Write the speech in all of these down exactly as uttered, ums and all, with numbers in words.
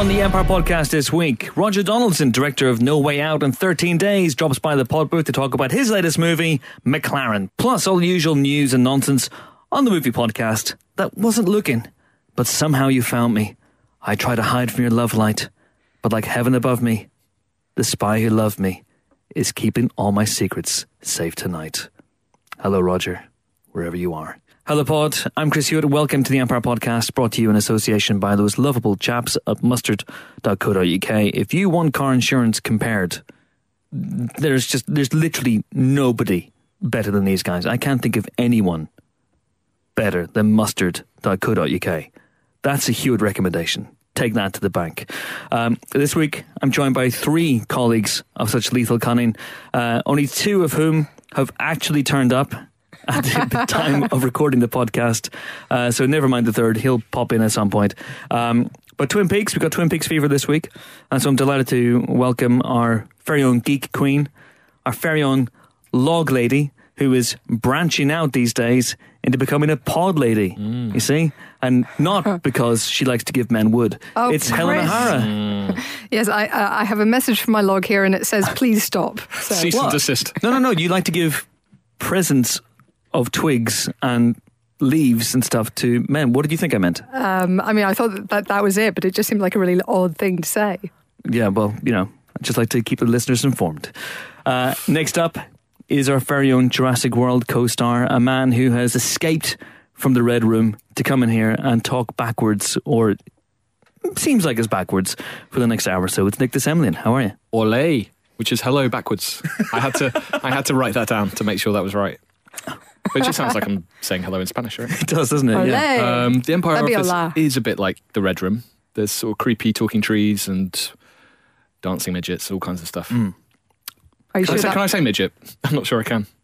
On the Empire Podcast this week, Roger Donaldson, director of No Way Out and thirteen days, drops by the pod booth to talk about his latest movie, McLaren. Plus all the usual news and nonsense on the movie podcast that wasn't looking, but somehow you found me. I try to hide from your love light, but like heaven above me, the spy who loved me is keeping all my secrets safe tonight. Hello, Roger, wherever you are. Hello, Pod. I'm Chris Hewitt. Welcome to the Empire Podcast, brought to you in association by those lovable chaps at mustard dot co dot uk. If you want car insurance compared, there's just, there's literally nobody better than these guys. I can't think of anyone better than mustard dot co dot uk. That's a Hewitt recommendation. Take that to the bank. Um, this week, I'm joined by three colleagues of such lethal cunning, uh, only two of whom have actually turned up at the time of recording the podcast. Uh, so never mind the third. He'll pop in at some point. Um, but Twin Peaks, we've got Twin Peaks fever this week. And so I'm delighted to welcome our very own geek queen, our very own log lady, who is branching out these days into becoming a pod lady, mm. you see? And not because she likes to give men wood. Oh, it's Chris. Helen O'Hara. Mm. Yes, I uh, I have a message from my log here and it says, please stop. So. Cease What? and desist. No, no, no. You like to give presents of twigs and leaves and stuff to men. What did you think I meant? Um, I mean, I thought that, that that was it, but it just seemed like a really odd thing to say. Yeah, well, you know, I just like to keep the listeners informed. Uh, next up is our very own Jurassic World co-star, a man who has escaped from the Red Room to come in here and talk backwards, or seems like it's backwards, for the next hour or so. It's Nick DeSemlian. How are you? Ole, which is hello backwards. I had to I had to write that down to make sure that was right. But it just sounds like I'm saying hello in Spanish, right? It does, doesn't it? Ole. Yeah. Um, the Empire That'd be Office hola. is a bit like the Red Room. There's sort of creepy talking trees and dancing midgets, all kinds of stuff. Mm. Are you Can, sure I say, that- can I say midget? I'm not sure I can.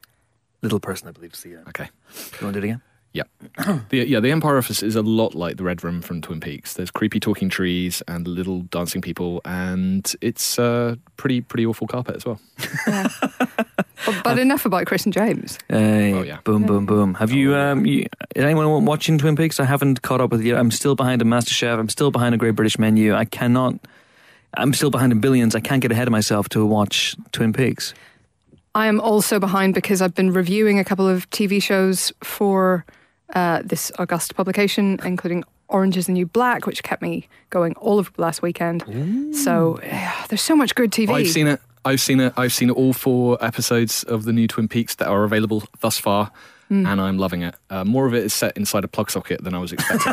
Little person, I believe. So, yeah. Okay. You want to do it again? Yeah. the, yeah, the Empire Office is a lot like the Red Room from Twin Peaks. There's creepy talking trees and little dancing people, and it's uh, pretty pretty awful carpet as well. Yeah. but, but enough about Chris and James. Hey, Oh, yeah. boom, boom, boom. Have you, um, you, is anyone watching Twin Peaks? I haven't caught up with you. I'm still behind a MasterChef. I'm still behind a Great British Menu. I cannot, I'm still behind in Billions. I can't get ahead of myself to watch Twin Peaks. I am also behind because I've been reviewing a couple of T V shows for uh, this August publication, including Orange is the New Black, which kept me going all of last weekend. Ooh. So uh, there's so much good T V. I've seen it. I've seen it. I've seen all four episodes of the new Twin Peaks that are available thus far, mm. and I'm loving it. Uh, more of it is set inside a plug socket than I was expecting.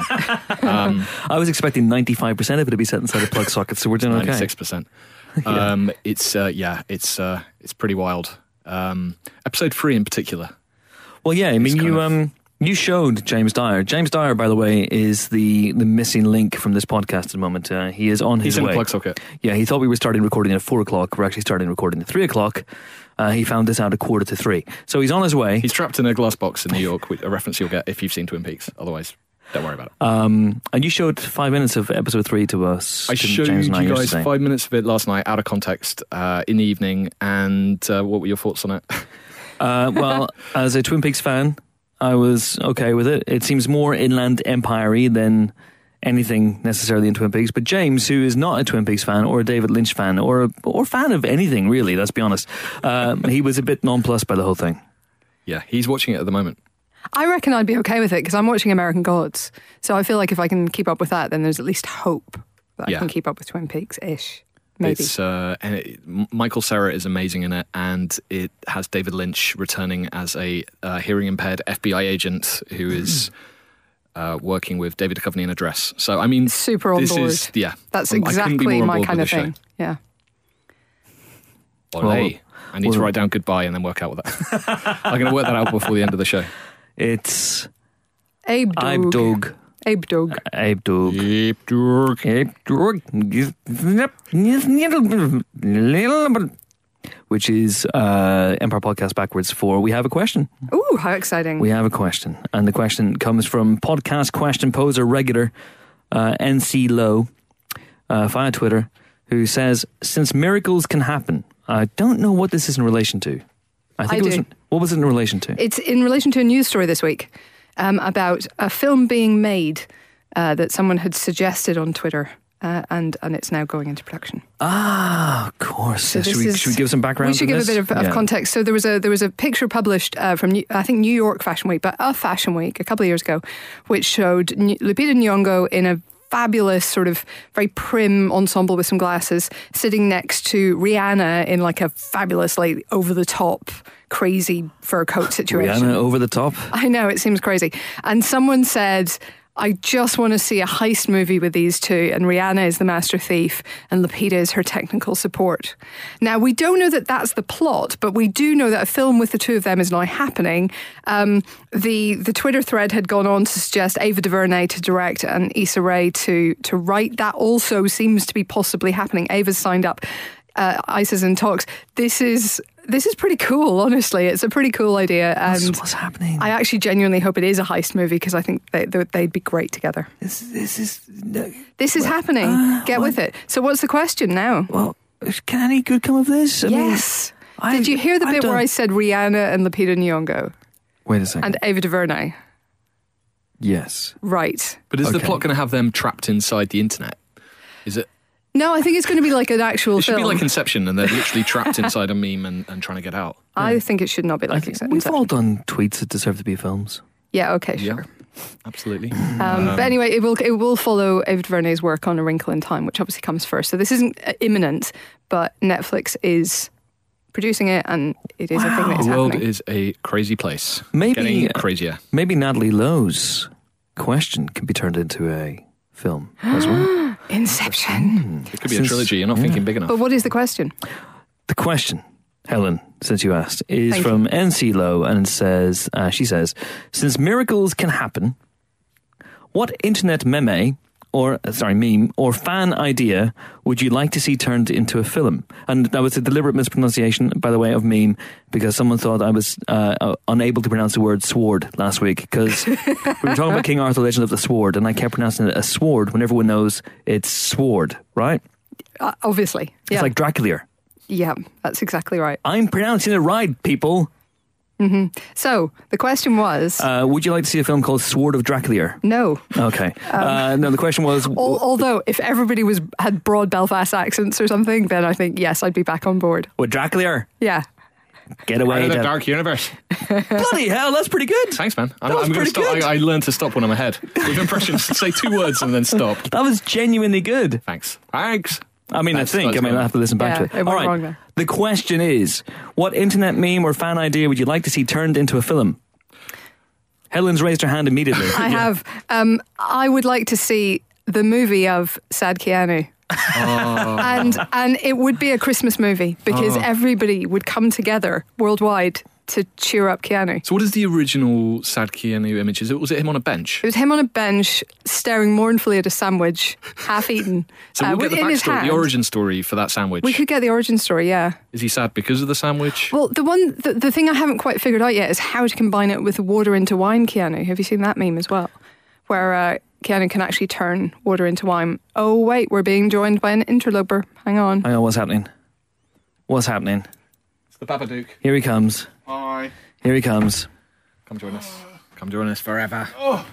um, I was expecting ninety-five percent of it to be set inside a plug socket, so we're doing okay. ninety-six percent. yeah. Um, it's uh, yeah, it's uh, it's pretty wild. Um, episode three in particular. Well, yeah, I mean, you of... um, you showed James Dyer. James Dyer, by the way, is the, the missing link from this podcast at the moment. Uh, he is on his He's way. in a plug socket. Yeah, he thought we were starting recording at four o'clock. We're actually starting recording at three o'clock. Uh, he found this out at quarter to three. So he's on his way. He's trapped in a glass box in New York, a reference you'll get if you've seen Twin Peaks. Otherwise, don't worry about it. Um, and you showed five minutes of episode three to us. I showed James and I you guys yesterday. five minutes of it last night, out of context, uh, in the evening. And uh, what were your thoughts on it? Uh, well, as a Twin Peaks fan, I was okay with it. It seems more Inland Empire-y than anything necessarily in Twin Peaks. But James, who is not a Twin Peaks fan or a David Lynch fan or or fan of anything really, let's be honest, um, he was a bit nonplussed by the whole thing. Yeah, he's watching it at the moment. I reckon I'd be okay with it because I'm watching American Gods. So I feel like if I can keep up with that, then there's at least hope that Yeah. I can keep up with Twin Peaks-ish. Maybe. It's uh, and it, Michael Cera is amazing in it, and it has David Lynch returning as a uh, hearing impaired F B I agent who is uh, working with David Duchovny in a dress. So I mean, super on this board. Is, yeah, That's I couldn't be exactly more on my board kind with of the thing. show. Yeah. Ole. Well, I need well, to write down goodbye and then work out what that. I'm going to work that out before the end of the show. It's Abe Dog. Abe Dog. Abe Dog. Abe Dog. Abe Dog. Abe Dog. Which is uh, Empire Podcast backwards for We Have a Question. Ooh, how exciting. We have a question. And the question comes from podcast question poser regular uh, N C Low uh, via Twitter, who says, since miracles can happen, I don't know what this is in relation to. I think I it was. do. What was it in relation to? It's in relation to a news story this week um, about a film being made uh, that someone had suggested on Twitter. uh, and and it's now going into production. Ah, of course. So should, this we, is- should we give some background? We should on give this? a bit of, of Yeah. context. So there was a there was a picture published uh, from New, I think New York Fashion Week, but a Fashion Week a couple of years ago, which showed N- Lupita Nyong'o in a fabulous sort of very prim ensemble with some glasses, sitting next to Rihanna in like a fabulous, like over the top, crazy fur coat situation. Rihanna over the top. I know, it seems crazy. And someone said, I just want to see a heist movie with these two, and Rihanna is the master thief and Lupita is her technical support. Now, we don't know that that's the plot, but we do know that a film with the two of them is now happening. Um, the the Twitter thread had gone on to suggest Ava DuVernay to direct and Issa Rae to, to write. That also seems to be possibly happening. Ava's signed up. Uh, Issa's in talks. This is this is pretty cool, honestly. It's a pretty cool idea. What's, And what's happening? I actually genuinely hope it is a heist movie because I think they, they, they'd be great together. this, this is... no- This is happening. uh, Get what? with it. So what's the question now? Well, can any good come of this? I mean, Yes. I- Did you hear the I've bit done- where I said Rihanna and Lupita Nyong'o Wait a second. and Ava DuVernay? yes. Right. But is the Okay. plot going to have them trapped inside the internet? Is it? No, I think it's going to be like an actual It should film. be like Inception, and they're literally trapped inside a meme and, and trying to get out. I think it should not be I like think Inception. we've all done tweets that deserve to be films. Yeah, okay, sure. Absolutely. Um, but anyway, it will it will follow Ava DuVernay's work on A Wrinkle in Time, which obviously comes first. So this isn't uh, imminent, but Netflix is producing it, and it is a thing that is The world happening. is a crazy place. Maybe- Getting crazier. Maybe Natalie Lowe's question can be turned into a film as well. Inception. It could be Since- a trilogy. You're not thinking big enough. But what is the question? The question, Helen, since you asked, is Thank from N C Low, and it says, uh, she says, since miracles can happen, what internet meme or uh, sorry meme or fan idea would you like to see turned into a film? And that was a deliberate mispronunciation, by the way, of meme, because someone thought I was uh, uh, unable to pronounce the word sword last week, because we were talking about King Arthur, Legend of the Sword, and I kept pronouncing it as sword when everyone knows it's sword, right? Uh, obviously. Yeah. It's like Dracula. yeah, that's exactly right. I'm pronouncing it right, people. So the question was Uh, would you like to see a film called Sword of Dracula? no. Okay. uh, no, the question was, Al- although if everybody was had broad Belfast accents or something, then I think yes, I'd be back on board. with Dracula, Yeah. get away. Out of the Dev. dark universe. Bloody hell, that's pretty good. Thanks, man. I'm, That was I'm gonna pretty stop. good. I, I learned to stop when I'm ahead. With impressions, say two words and then stop. That was genuinely good. Thanks. Thanks. I mean, That's- I think. I that's mean, fine. I have to listen back Yeah, to it. it went All right. wrong there. The question is, what internet meme or fan idea would you like to see turned into a film? Helen's raised her hand immediately. I have um I would like to see the movie of Sad Keanu. Oh. and and it would be a Christmas movie because everybody would come together worldwide to cheer up Keanu. So, what is the original sad Keanu image? Is it was it him on a bench? It was him on a bench staring mournfully at a sandwich, half eaten, So uh, we'll get the in his backstory, hand. the origin story for that sandwich. We could get the origin story, yeah. Is he sad because of the sandwich? Well, the one, the, the thing I haven't quite figured out yet is how to combine it with water into wine Keanu. Have you seen that meme as well? Where uh, Keanu can actually turn water into wine. Oh, wait, we're being joined by an interloper. Hang on. Hang on, what's happening? What's happening? It's the Babadook. Here he comes. Hi. Here he comes. Come join us. Come join us forever.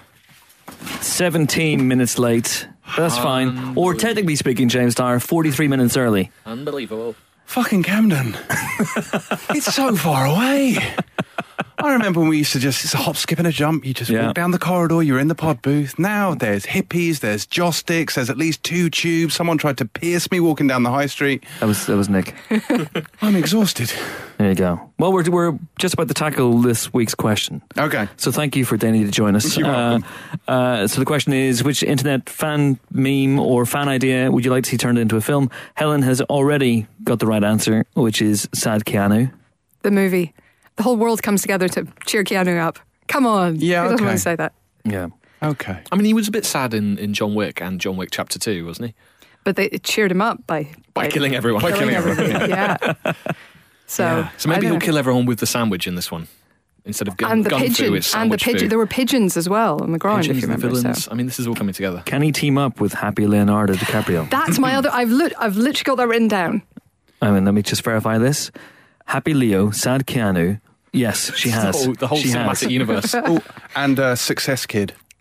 seventeen minutes late. But that's fine. Or technically speaking, James Dyer, forty-three minutes early. Unbelievable. Fucking Camden. It's so far away. I remember when we used to just, it's a hop, skip and a jump. You just Yeah. walk down the corridor, you're in the pod booth. Now there's hippies, there's joss sticks, there's at least two tubes. Someone tried to pierce me walking down the high street. That was that was Nick. I'm exhausted. There you go. Well, we're we're just about to tackle this week's question. Okay. So thank you for deigning to join us. You're welcome. Uh, uh, so the question is, which internet fan meme or fan idea would you like to see turned into a film? Helen has already got the right answer, which is Sad Keanu. The movie. The whole world comes together to cheer Keanu up. Come on. Yeah, Who doesn't okay. want to say that? Yeah. Okay. I mean, he was a bit sad in, in John Wick and John Wick Chapter Two, wasn't he? But they it cheered him up by... By killing everyone. By killing everybody. yeah. So, So I maybe don't he'll know. kill everyone with the sandwich in this one instead of gun, And the gun pigeon. foo. It's And the sandwich pigeon. foo. There were pigeons as well on the ground, Pigeons if you and remember. villains. So. I mean, this is all coming together. Can he team up with Happy Leonardo DiCaprio? That's my other... I've, lit, I've literally got that written down. I mean, let me just verify this. Happy Leo, Sad Keanu. Yes, she has. The whole, the whole she cinematic has. universe. Oh, and uh, Success Kid.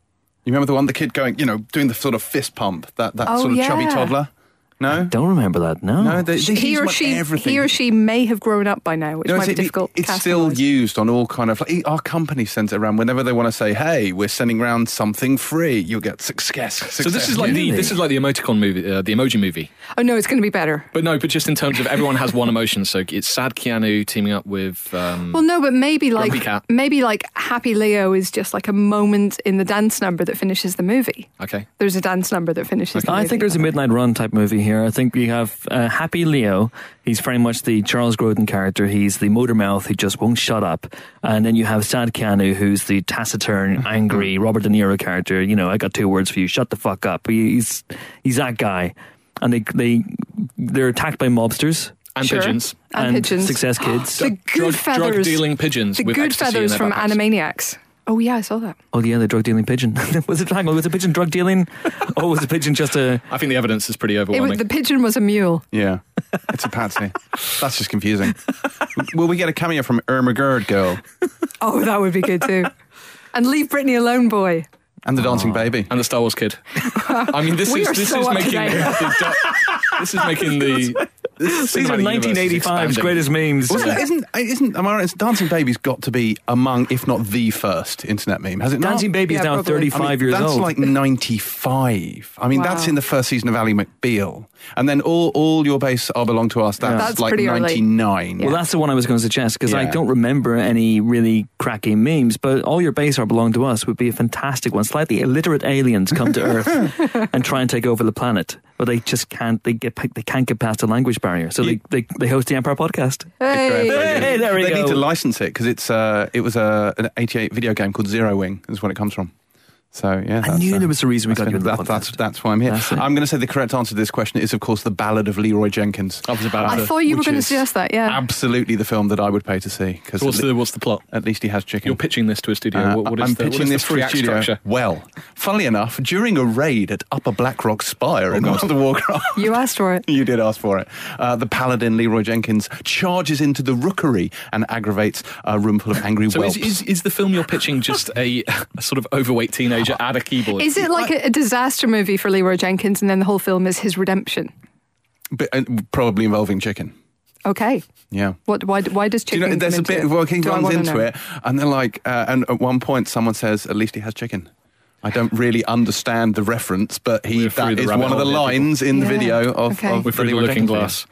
You remember the one, the kid going, you know, doing the sort of fist pump, that, that Oh, sort of yeah. chubby toddler? No? Don't remember that, no. No, they, they He use or them on she, everything. he or she may have grown up by now, which No, might be it's, it- difficult. it's to still categorise. used on all kind of like our company sends it around whenever they want to say, "Hey, we're sending around something free." You'll get success. So success. this is like Really? the this is like the emoticon movie, uh, the emoji movie. Oh no, it's going to be better. But no, but just in terms of everyone has one emotion. So it's sad Keanu teaming up with. Um, Well, no, but maybe like Grumpy cat. maybe like Happy Leo is just like a moment in the dance number that finishes the movie. okay. There's a dance number that finishes. the I movie. think there's a Midnight Run type movie here. I think we have uh, Happy Leo. He's very much the Charles Grodin character. He's the motor mouth who just won't shut up. And then you have Sad Keanu, who's the taciturn, angry Robert De Niro character. You know, I got two words for you. Shut the fuck up. He's he's that guy. And they they they're attacked by mobsters And Sure. pigeons. And pigeons. Success Kids. The drug, good feathers. drug dealing pigeons. The with good ecstasy in feathers their from backpacks. Animaniacs. Oh yeah, I saw that. Oh yeah, the drug dealing pigeon. was it hang on, was a pigeon drug dealing? Or was a pigeon just a I think the evidence is pretty It overwhelming. was, the pigeon was a mule. Yeah, it's a patsy. That's just confusing. Will we get a cameo from Irma Gerd girl Oh, that would be good too. And leave Britney alone, boy. and the dancing baby? and the Star Wars kid. I mean, this We is are this so is up to making date. the, this is making the. These are nineteen eighty-five's greatest memes. Wasn't, isn't isn't am I right? Dancing Baby's got to be among, if not the first internet meme, has it not? Dancing Baby's Yeah, now probably. thirty-five I mean, years that's old. like ninety-five. I mean, Wow. that's in the first season of Ally McBeal. And then all, all Your Base Are Belong to Us, that's, That's like pretty early. ninety-nine. Well, that's the one I was going to suggest because I Yeah. don't remember any really cracking memes. But All Your Base Are Belong to Us would be a fantastic one. Slightly illiterate aliens come to Earth and try and take over the planet, but they just can't. They get they can't get past the language barrier. So You- they, they they host the Empire podcast. Hey. Hey, there we they go. need to license it because it's uh, it was a, an eighty-eight video game called Zero Wing, is what it comes from. So yeah, I that's, knew uh, there was a reason we that's got you in the that, podcast. that's that's why I'm here. That's it. I'm going to say the correct answer to this question is, of course, the Ballad of Leroy Jenkins. I was about I to. thought you were which going to is suggest that. Yeah. Absolutely, the film that I would pay to see because So what's at, the what's the plot? at least he has chicken. You're pitching this to a studio. Uh, what, what is I'm the, pitching what is this the for free a act studio. structure? Well, funnily enough, during a raid at Upper Blackrock Spire in World of Warcraft, You asked for it. you did ask for it. Uh, the paladin Leroy Jenkins charges into the rookery and aggravates a room full of angry So whelps. is, is is the film you're pitching just a, a sort of overweight teenager at a keyboard? Is it like a, a disaster movie for Leroy Jenkins, and then the whole film is his redemption? But, uh, probably involving chicken. Okay. Yeah. What? Why? Why does Do you chicken? know, there's a come bit, into it? well, he Do I runs wanna into know? it, and they're like, uh, and at one point someone says, at least he has chicken. I don't really understand the reference, but he We're through that the is rabbit one of the hole here, lines in the Yeah. video of, Okay. of We're the through the Leroy looking Jenkins glass.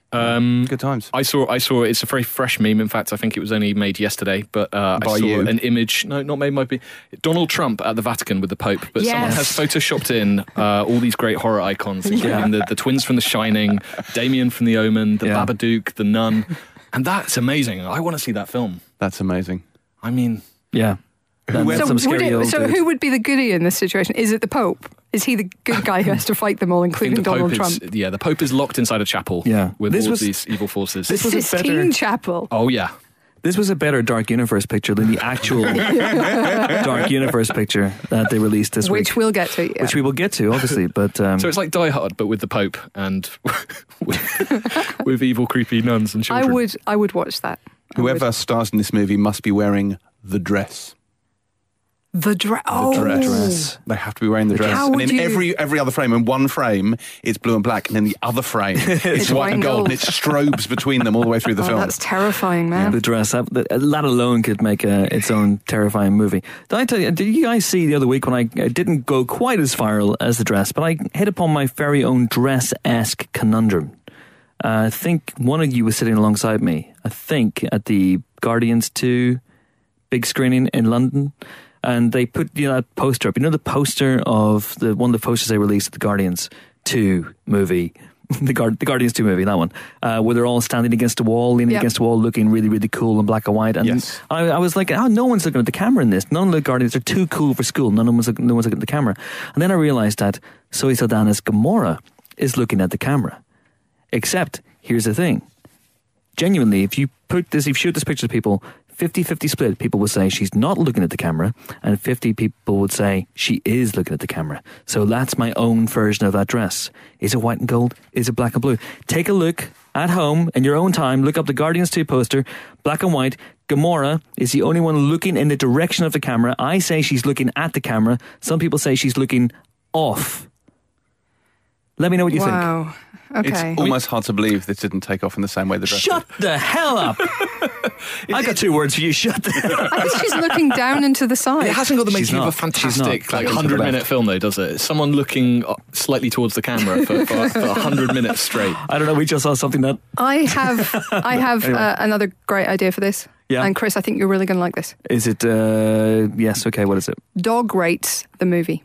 Um, video. Good times. I saw. I saw. It's a very fresh meme. In fact, I think it was only made yesterday. But uh, I By saw you? an image. No, not made. Might be Donald Trump at the Vatican with the Pope. But someone Yes. has photoshopped in uh, all these great horror icons, including the, the twins from The Shining, Damien from The Omen, the Yeah. Babadook, the Nun, and that's amazing. I want to see that film. That's amazing. I mean, Yeah. That- that's So, some would scary it, old so dude. who would be the goodie in this situation? Is it the Pope? Is he the good guy who has to fight them all, I think including the Donald Pope Trump? is. Yeah, the Pope is locked inside a chapel. Yeah. with This all was- of these evil forces. this was a Sistine better- Chapel. oh yeah. This was a better Dark Universe picture than the actual Dark Universe picture that they released this Which week. we'll get to. Yeah. Which we will get to, obviously. But um, So it's like Die Hard, but with the Pope and with, with evil, creepy nuns and I children. would. I would watch that. I Whoever would. stars in this movie must be wearing the dress. The dress. Oh, dress. They have to be wearing the dress. How and would in you- every every other frame, in one frame, it's blue and black, and in the other frame, it's, white and gold, and it strobes between them all the way through the Oh, film. that's terrifying, man. the dress, that, that that alone could make a, its own terrifying movie. Did I tell you? Did you guys see the other week when I, I didn't go quite as viral as the dress, but I hit upon my very own dress-esque conundrum? Uh, I think one of you was sitting alongside me. I think at the Guardians two big screening in London. And they put you know that poster up. You know the poster of the one of the posters they released at the Guardians two movie, the Guard, the Guardians two movie, that one, uh, where they're all standing against a wall, leaning Yep. against a wall, looking really really cool in black and white. And Yes. I, I was like, oh, no one's looking at the camera in this. None of the Guardians are too cool for school. None of one's looking, no one's looking at the camera. And then I realized that Zoe Saldana's Gamora is looking at the camera. Except here's the thing. Genuinely, if you put this, if you shoot this picture to people, fifty-fifty split, people will say she's not looking at the camera, and fifty people would say she is looking at the camera. So that's my own version of that dress. Is it white and gold? Is it black and blue? Take a look at home in your own time, look up the Guardians two poster, black and white. Gamora is the only one looking in the direction of the camera. I say she's looking at the camera. Some people say she's looking off. Let me know what you think. Wow. Okay. It's almost hard to believe this didn't take off in the same way the dress Shut did. the hell up. I got two words for you. Shut the hell up. I think she's looking down into the side. It hasn't got the She's making of a not. She's fantastic not. like Like, hundred minute film though, does it? Someone looking uh, slightly towards the camera for, for, for a hundred minutes straight. I don't know. We just saw something that... I have I have Anyway. uh, another great idea for this. Yeah. And Chris, I think you're really going to like this. Is it... Uh, yes, okay, what is it? Dog Rates, the movie.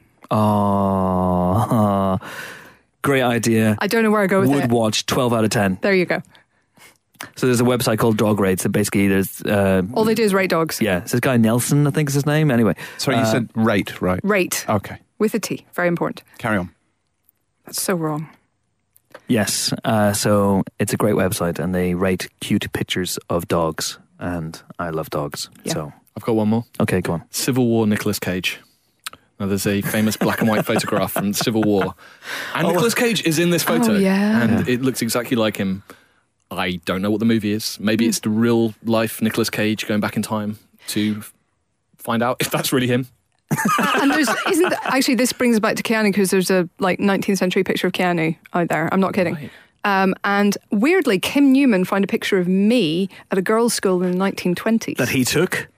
Oh, great idea. I don't know where I go with Would it. watch twelve out of ten. There you go. So there's a website called Dog Rates, and basically there's... Uh, All they do is rate dogs. yeah, it's this guy Nelson, I think is his name. Anyway. Sorry, you uh, said rate, right? Rate Okay, with a T. Very important. carry on. That's so wrong. Yes, uh, so it's a great website, and they rate cute pictures of dogs, and I love dogs. Yeah. So, I've got one more. okay, go on. Civil War Nicolas Cage. Now, there's a famous black and white photograph from Civil War. And Oh. Nicolas Cage is in this photo. Oh, yeah. And it looks exactly like him. I don't know what the movie is. Maybe it's the real life Nicolas Cage going back in time to find out if that's really him. Uh, and there's isn't actually this brings us back to Keanu because there's a like nineteenth century picture of Keanu out there. I'm not kidding. Right. Um, and weirdly, Kim Newman found a picture of me at a girls' school in the nineteen twenties. That he took?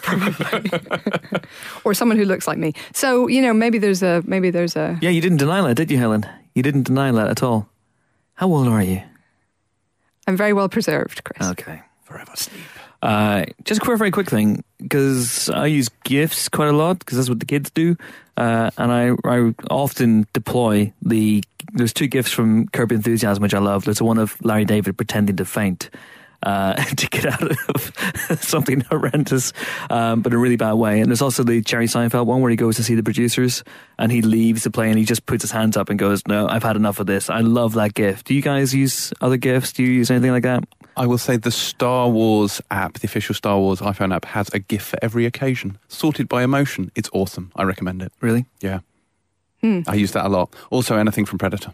Or someone who looks like me. So you know, maybe there's a maybe there's a. Yeah, you didn't deny that, did you, Helen? You didn't deny that at all. How old are you? I'm very well preserved, Chris. Okay. Forever sleep. Uh, just a quick, very quick thing, because I use GIFs quite a lot, because that's what the kids do, uh, and I, I often deploy the, there's two GIFs from Curb Your Enthusiasm, which I love. There's one of Larry David pretending to faint, uh, to get out of something horrendous, um, but in a really bad way. And there's also the Jerry Seinfeld one where he goes to see the producers, and he leaves the play, and he just puts his hands up and goes, no, I've had enough of this. I love that GIF. Do you guys use other GIFs? Do you use anything like that? I will say the Star Wars app, the official Star Wars iPhone app, has a GIF for every occasion, sorted by emotion. It's awesome. I recommend it. Really? Yeah. Hmm. I use that a lot. Also, anything from Predator.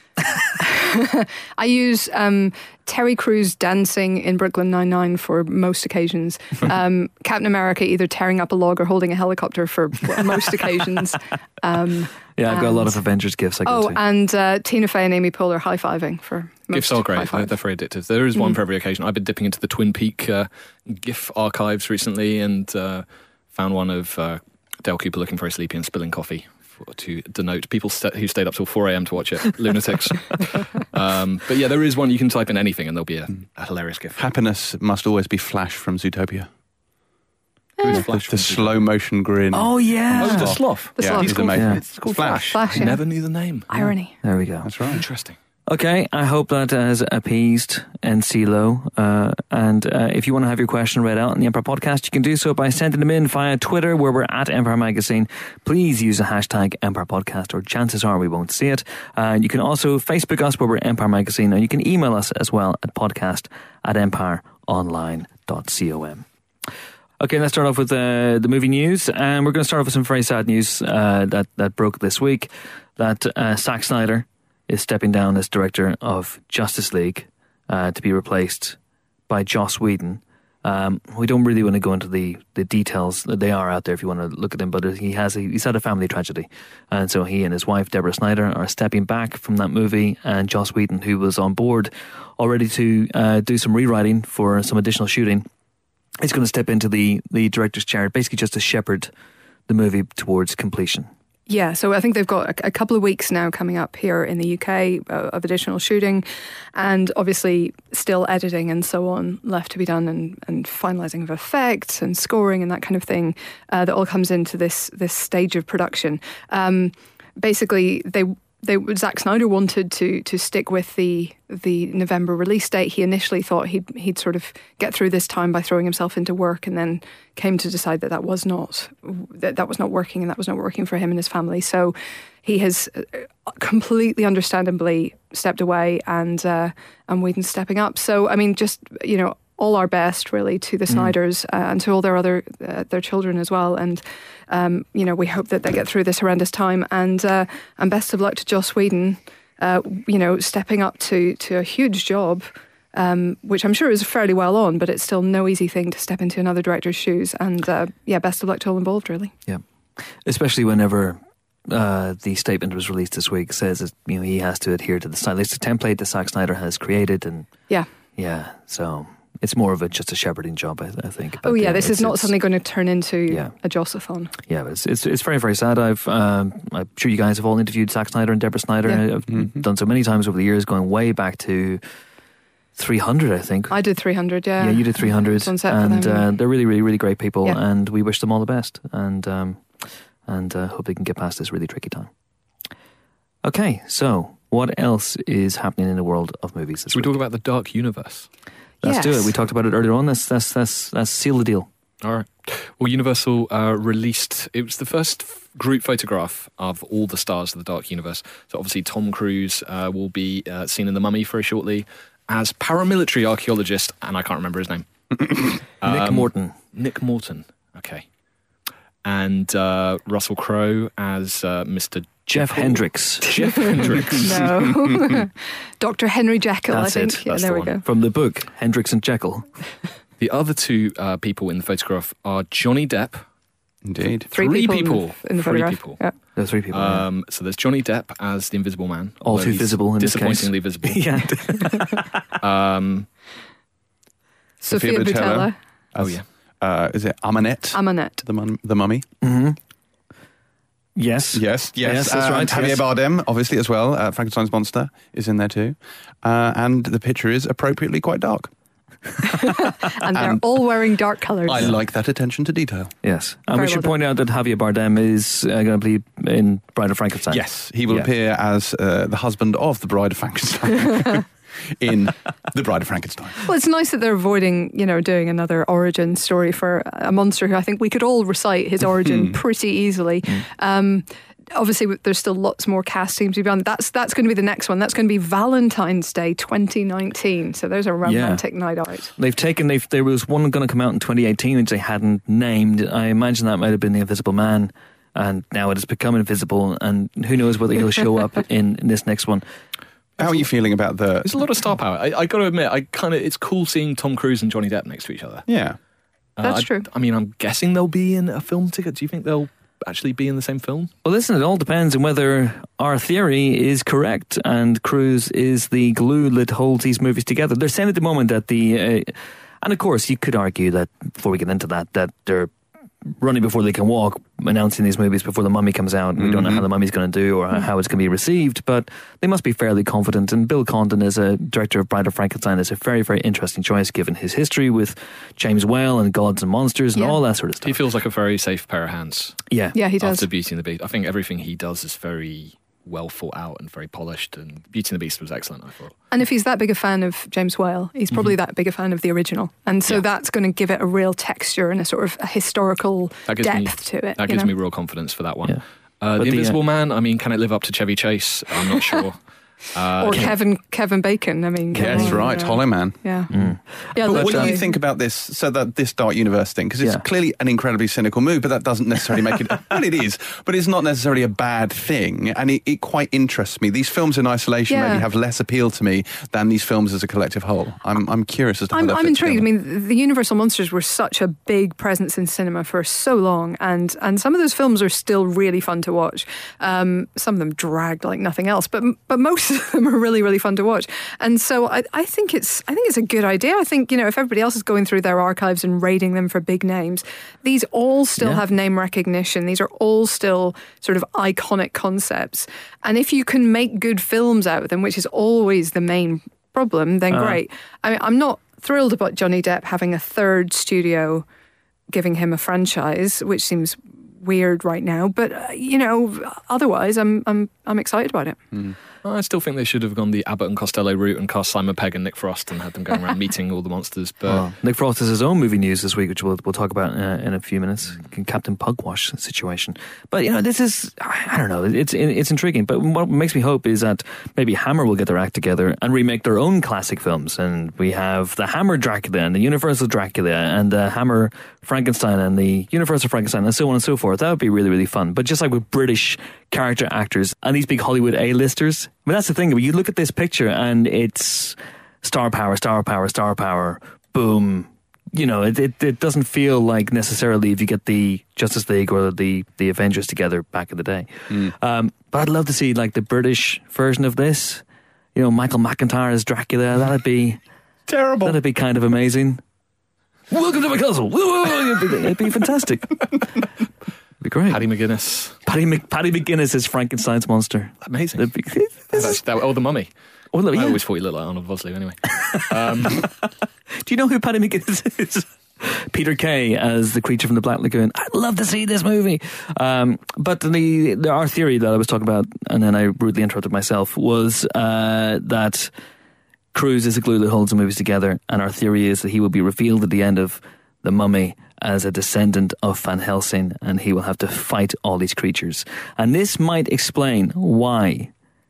I use um, Terry Crews dancing in Brooklyn Nine-Nine for most occasions. Um, Captain America either tearing up a log or holding a helicopter for most occasions. Um, Yeah, I've got a lot and- of Avengers GIFs I go Oh, to. and uh, Tina Fey and Amy Poehler high-fiving for most GIFs are great. They're, high-fives. they're very addictive. There is one for every occasion. I've been dipping into the Twin Peak uh, GIF archives recently and uh, found one of uh, Dale Cooper looking very sleepy and spilling coffee for, to denote people st- who stayed up till four a.m. to watch it. Lunatics. um, but yeah, there is one you can type in anything and there'll be a, a hilarious GIF. Happiness must always be Flash from Zootopia. Who's The, Flash the from Zootopia? slow motion grin. Oh, yeah. Oh, the sloth. The yeah, sloth. he's It's called- amazing. Yeah. It's called Flash. Flash, I yeah. never knew the name. Irony. There we go. That's right. Interesting. Okay, I hope that has appeased N C L O. Uh, and uh, if you want to have your question read out on the Empire Podcast, you can do so by sending them in via Twitter, where we're at Empire Magazine. Please use the hashtag Empire Podcast, or chances are we won't see it. And you can also Facebook us, where we're Empire Magazine, and you can email us as well at podcast at empireonline dot com. Okay, let's start off with uh, the movie news, and we're going to start off with some very sad news uh, that that broke this week. That uh, Zack Snyder is stepping down as director of Justice League uh, to be replaced by Joss Whedon. Um, we don't really want to go into the, the details. They are out there if you want to look at them, but he has a, he's had a family tragedy, and so he and his wife Deborah Snyder are stepping back from that movie. And Joss Whedon, who was on board already to uh, do some rewriting for some additional shooting, is going to step into the the director's chair, basically just to shepherd the movie towards completion. Yeah, so I think they've got a, a couple of weeks now coming up here in the U K uh, of additional shooting, and obviously still editing and so on left to be done, and, and finalising of effects and scoring and that kind of thing uh, that all comes into this this stage of production. Um, basically, they they Zack Snyder wanted to to stick with the the November release date. He initially thought he'd he'd sort of get through this time by throwing himself into work, and then came to decide that that was not that that was not working, and that was not working for him and his family. So he has completely understandably stepped away, and uh, and Whedon's stepping up. So I mean, just you know, all our best really to the Snyders uh, and to all their other uh, their children as well. And um, you know, we hope that they get through this horrendous time. And uh, and best of luck to Joss Whedon, uh, you know, stepping up to to a huge job, um, which I'm sure is fairly well on, but it's still no easy thing to step into another director's shoes. And uh, yeah, best of luck to all involved, really. Yeah, especially whenever uh, the statement was released this week says that, you know, he has to adhere to the stylistic template that Zack Snyder has created, and yeah, yeah, so. It's more of a just a shepherding job, I, I think. But, oh yeah, uh, this is not suddenly going to turn into yeah. a Jossathon. Yeah, but it's, it's it's very very sad. I've um, I'm sure you guys have all interviewed Zack Snyder and Deborah Snyder. Yeah. I've Mm-hmm. done so many times over the years, going way back to three hundred, I think. I did three hundred. Yeah, yeah, you did three hundred, I was on set for and them, yeah. uh, they're really really really great people, Yeah. and we wish them all the best, and um, and uh, hope they can get past this really tricky time. Okay, so what else is happening in the world of movies this Should we week? talk about the Dark Universe? Let's do Yes. it. We talked about it earlier on. Let's let's let's, let's seal the deal. All right. Well, Universal uh, released, it was the first f- group photograph of all the stars of the Dark Universe. So obviously Tom Cruise uh, will be uh, seen in The Mummy very shortly as paramilitary archaeologist, and I can't remember his name. Nick Um, Morton. Nick Morton. Okay. And uh, Russell Crowe as uh, Mister Jeff Hendricks. Jeff Hendricks. No, Doctor Henry Jekyll. That's I think. it. Yeah, That's there the we one. go. From the book Hendricks and Jekyll. The other two uh, people in the photograph are Johnny Depp. Indeed. Three, Three people, people. in the, in the Three photograph. people. Yeah. There are three people. yeah. Um, so there's Johnny Depp as the Invisible Man. All although too he's visible in this case. disappointingly visible. yeah. Um, Sophia, Sophia Boutella, Boutella. oh, yeah. Uh, is it Amanette? Amanette. the, mum- the mummy? hmm Yes. Yes, yes. Yes, that's Uh, right, Javier yes. Bardem, obviously, as well. Uh, Frankenstein's monster is in there too. Uh, and the picture is appropriately quite dark. And they're And- all wearing dark colours. I like that attention to detail. Yes. And Very we should well point out that Javier Bardem is uh, going to be in Bride of Frankenstein. Yes, he will Yeah. appear as uh, the husband of the Bride of Frankenstein in The Bride of Frankenstein. Well, it's nice that they're avoiding, you know, doing another origin story for a monster who I think we could all recite his origin pretty easily. Um, obviously, there's still lots more casting to be done. That's that's going to be the next one. That's going to be Valentine's Day twenty nineteen. So there's a romantic night out. They've taken, they've, there was one going to come out in twenty eighteen which they hadn't named. I imagine that might have been The Invisible Man. And now it has become invisible. And who knows whether he'll show up in, in this next one. How are you feeling about the... There's a lot of star power. I, I got to admit, I kind of it's cool seeing Tom Cruise and Johnny Depp next to each other. Yeah. Uh, That's I, true. I mean, I'm guessing they'll be in a film together. Do you think they'll actually be in the same film? Well, listen, it all depends on whether our theory is correct and Cruise is the glue that holds these movies together. They're saying at the moment that the... Uh, and of course, you could argue that, before we get into that, that they're running before they can walk, announcing these movies before The Mummy comes out. And we don't know how The Mummy's going to do or how it's going to be received, but they must be fairly confident. And Bill Condon, as a director of Bride of Frankenstein, is a very, very interesting choice given his history with James Whale and Gods and Monsters and Yeah. all that sort of He stuff. feels like a very safe pair of hands Yeah. Yeah, he does. after Beauty and the Beast. I think everything he does is very well thought out and very polished. And Beauty and the Beast was excellent, I thought. And if he's that big a fan of James Whale, he's probably that big a fan of the original. And so Yeah. that's going to give it a real texture and a sort of a historical That gives me- depth to it. That you gives know? me real confidence for that one. Yeah. Uh, But the the, uh, Invisible Man, I mean, can it live up to Chevy Chase? I'm not sure. Uh, Or Kevin Kevin Bacon. I mean, Yes, come on, right. yeah. Hollow Man. Yeah. Mm. Yeah, But what do literally. you think about this? So that this Dark Universe thing, because it's Yeah. clearly an incredibly cynical move, but that doesn't necessarily make it. Well, it is, but it's not necessarily a bad thing, and it, it quite interests me. These films in isolation Yeah. maybe have less appeal to me than these films as a collective whole. I'm I'm curious as to how I'm, that I'm fits intrigued. together. I mean, the Universal Monsters were such a big presence in cinema for so long, and, and some of those films are still really fun to watch. Um, some of them dragged like nothing else, but but most of them are really really fun to watch. And so I, I think it's I think it's a good idea. I think, you know, if everybody else is going through their archives and rating them for big names, these all still Yeah. have name recognition. These are all still sort of iconic concepts. And if you can make good films out of them, which is always the main problem, then Uh. great. I mean, I'm not thrilled about Johnny Depp having a third studio giving him a franchise, which seems weird right now. But uh, you know, otherwise, I'm I'm I'm excited about it. I still think they should have gone the Abbott and Costello route and cast Simon Pegg and Nick Frost and had them going around meeting all the monsters. But Well, Nick Frost has his own movie news this week, which we'll, we'll talk about uh, in a few minutes. Captain Pugwash situation. But, you know, this is, I I don't know, it's it's intriguing. But what makes me hope is that maybe Hammer will get their act together and remake their own classic films. And we have the Hammer Dracula and the Universal Dracula and the Hammer Frankenstein and the Universal Frankenstein and so on and so forth. That would be really, really fun. But just like with British character actors and these big Hollywood A-listers. I mean, that's the thing. You look at this picture and it's star power, star power, star power, boom. You know, it, it, it doesn't feel like necessarily if you get the Justice League or the, the Avengers together back in the day. Mm. Um, but I'd love to see like the British version of this. You know, Michael McIntyre as Dracula. That'd be terrible. That'd be kind of amazing. Welcome to my castle. It'd be, it'd be fantastic. It'd be great. Paddy McGuinness. Paddy, Mc, Paddy McGuinness is Frankenstein's monster. Amazing. That'd be, That's, that, oh, the Mummy. Oh, look, yeah. I always thought you looked like Arnold Vosloo anyway. Um, Do you know who Paddy McGuinness is? Peter Kay as the creature from the Black Lagoon. I'd love to see this movie. Um, but the, the our theory that I was talking about, and then I rudely interrupted myself, was uh, that Cruise is the glue that holds the movies together, and our theory is that he will be revealed at the end of The Mummy as a descendant of Van Helsing, and he will have to fight all these creatures. And this might explain why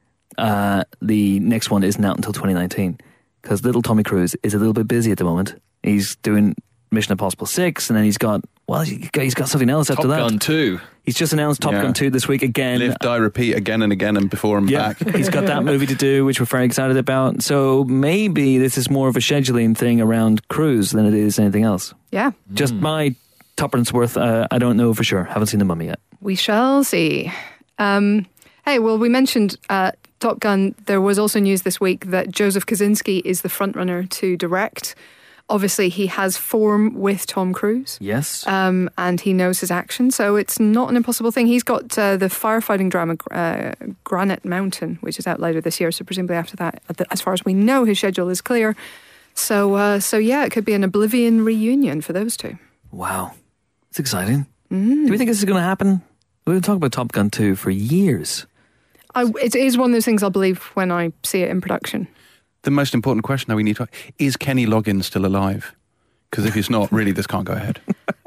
uh, the next one isn't out until twenty nineteen, because little Tommy Cruise is a little bit busy at the moment. He's doing Mission Impossible six, and then he's got, well, he's got something else after Top that. Top Gun two. He's just announced Top Yeah. Gun two this week again. Live, die, repeat again and again and before and Yeah, back. he's got that movie to do, which we're very excited about. So maybe this is more of a scheduling thing around Cruise than it is anything else. Yeah, Just my tuppence worth, uh, I don't know for sure. Haven't seen The Mummy yet. we shall see. Um, hey, well, we mentioned uh, Top Gun. There was also news this week that Joseph Kosinski is the frontrunner to direct. Obviously, he has form with Tom Cruise. Yes. Um, and he knows his action, so it's not an impossible thing. He's got uh, the firefighting drama uh, Granite Mountain, which is out later this year, so presumably after that, as far as we know, his schedule is clear. So, uh, so yeah, it could be an Oblivion reunion for those two. Wow. It's exciting. Mm. Do we think this is going to happen? We've been talking about Top Gun two for years. I, it is one of those things I'll believe when I see it in production. The most important question now we need to is Kenny Loggins still alive? Because if he's not, really, this can't go ahead.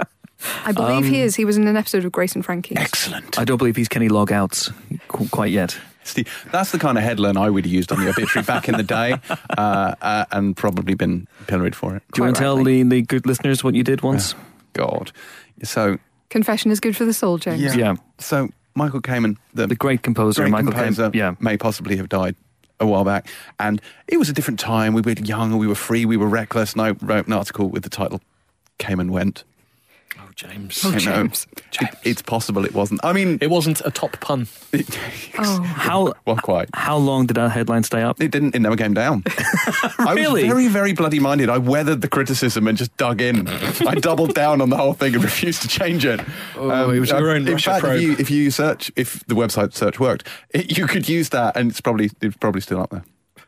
I believe Um, he is. He was in an episode of Grace and Frankie. Excellent. I don't believe he's Kenny Logouts qu- quite yet. See, that's the kind of headline I would have used on the obituary back in the day, uh, uh, and probably been pilloried for it. Do you want to tell the, the good listeners what you did once? God. So, Confession is good for the soul, James. yeah. Yeah. So, Michael Kamen, the, The great composer, great Michael composer, Kamen. Yeah. may possibly have died a while back. And it was a different time. We were young, we were free, we were reckless. And I wrote an article with the title, Kamen Went. Oh, James. Oh, You know, James. it- it's possible it wasn't. I mean, It wasn't a top pun. Oh. How well, quite. how long did that headline stay up? It didn't. It never came down. I Really? was very, very bloody minded. I weathered the criticism and just dug in. I doubled down on the whole thing and refused to change it. Oh, it was your own in Russia fact, probe. if you, if you search, if the website search worked, it, you could use that, and it's probably it's probably still up there.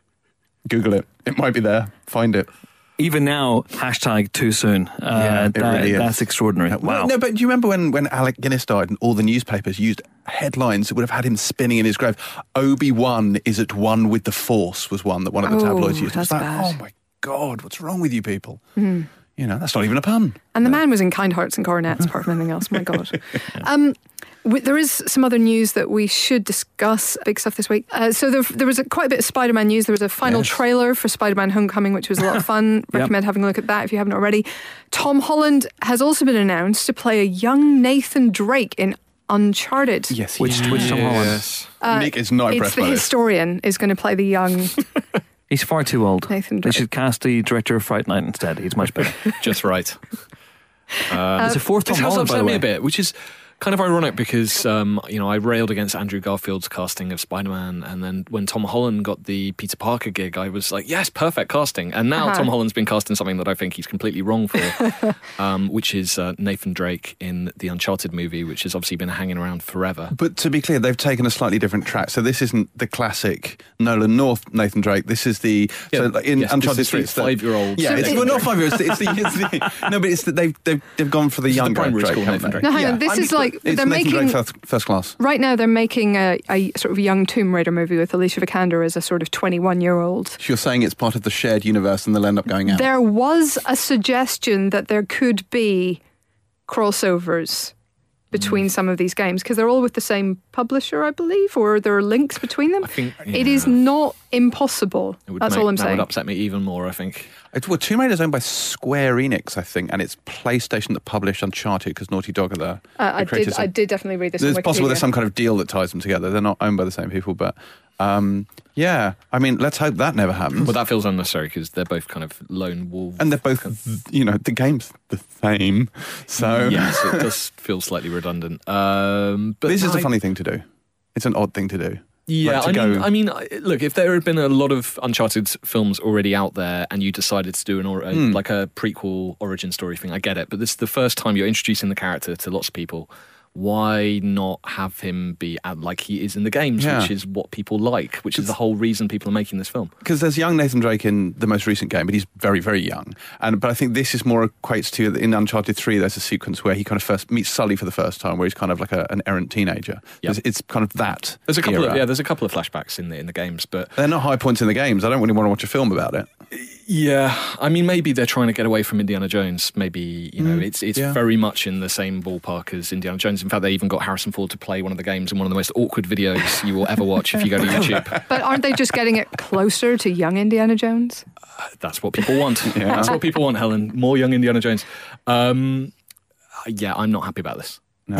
Google it. It might be there. Find it. Even now, hashtag too soon. Uh, Yeah, it that- really is. That's extraordinary. Uh, Wow. No, but do you remember when, when Alec Guinness died and all the newspapers used headlines that would have had him spinning in his grave? Obi-Wan is at one with the Force was one that one of the Oh, tabloids used. It was that's like, bad. oh my God, what's wrong with you people? Mm. You know, that's not even a pun. And the man was in Kind Hearts and Coronets, apart from anything else. My God. Um, w- there is some other news that we should discuss. Big stuff this week. Uh, so there, there was a, quite a bit of Spider-Man news. There was a final Yes. trailer for Spider-Man Homecoming, which was a lot of fun. Recommend having a look at that if you haven't already. Tom Holland has also been announced to play a young Nathan Drake in Uncharted. Yes, Which, which Tom Holland? Yes. Nick is not It's impressed the by this. historian is going to play the young He's far too old. Nathan They Drake. should cast the director of Fright Night instead. He's much better. Just right. There's a fourth Tom This has Holland, by upset the me way. a bit, which is kind of ironic because, um, you know, I railed against Andrew Garfield's casting of Spider-Man, and then when Tom Holland got the Peter Parker gig, I was like, yes, perfect casting. And now Uh-huh. Tom Holland's been cast in something that I think he's completely wrong for, um, which is uh, Nathan Drake in the Uncharted movie, which has obviously been hanging around forever. But to be clear, they've taken a slightly different track. So this isn't the classic Nolan North Nathan Drake. This is the Yeah, so like in yes, Uncharted this is three, the it's the- five-year-old Yeah, So it's, it- well, not five years. It's the, it's the no, but it's the, they've they've they've gone for the is the younger primary Drake, school haven't Nathan they? Drake. No, hang on, Yeah, this I mean, is like- it's they're Nathan making- Drake first, first class. Right now, they're making a, a sort of young Tomb Raider movie with Alicia Vikander as a sort of twenty-one-year-old. So you're saying it's part of the shared universe, and they'll end up going out. There was a suggestion that there could be crossovers between some of these games because they're all with the same publisher, I believe, or there are links between them. I think It yeah. is not impossible. It would That's make- all I'm that saying. would upset me even more, I think. It's, well, Tomb Raider is owned by Square Enix, I think, and it's PlayStation that published Uncharted because Naughty Dog are there. Uh, I The creators did. I of- did definitely read this. It's on possible Wikipedia. there's some kind of deal that ties them together. They're not owned by the same people, but um, yeah. I mean, let's hope that never happens. But that feels unnecessary because they're both kind of lone wolves. and they're both, you know, the game's the same. So yes, it does feel slightly redundant. Um, but this is I- a funny thing to do. It's an odd thing to do. Yeah, Like to I go- mean, I mean, I- look, if there had been a lot of Uncharted films already out there, and you decided to do an or- a, Hmm. like a prequel origin story thing, I get it. But this is the first time you're introducing the character to lots of people. Why not have him be uh, like he is in the games, Yeah. which is what people like, which is the whole reason people are making this film. Because there's young Nathan Drake in the most recent game, but he's very, very young. And but I think this is more equates to in Uncharted three. There's a sequence where he kind of first meets Sully for the first time, where he's kind of like a, an errant teenager. Yep. It's, it's kind of that. There's a couple era. of yeah, there's a couple of flashbacks in the in the games, but They're not high points in the games. I don't really want to watch a film about it. yeah, I mean, maybe they're trying to get away from Indiana Jones. Maybe you know, Mm, it's it's yeah. very much in the same ballpark as Indiana Jones. In fact, they even got Harrison Ford to play one of the games in one of the most awkward videos you will ever watch if you go to YouTube. But aren't they just getting it closer to young Indiana Jones? That's what people want. That's what people want, Helen. More young Indiana Jones. Um, yeah, I'm not happy about this. No.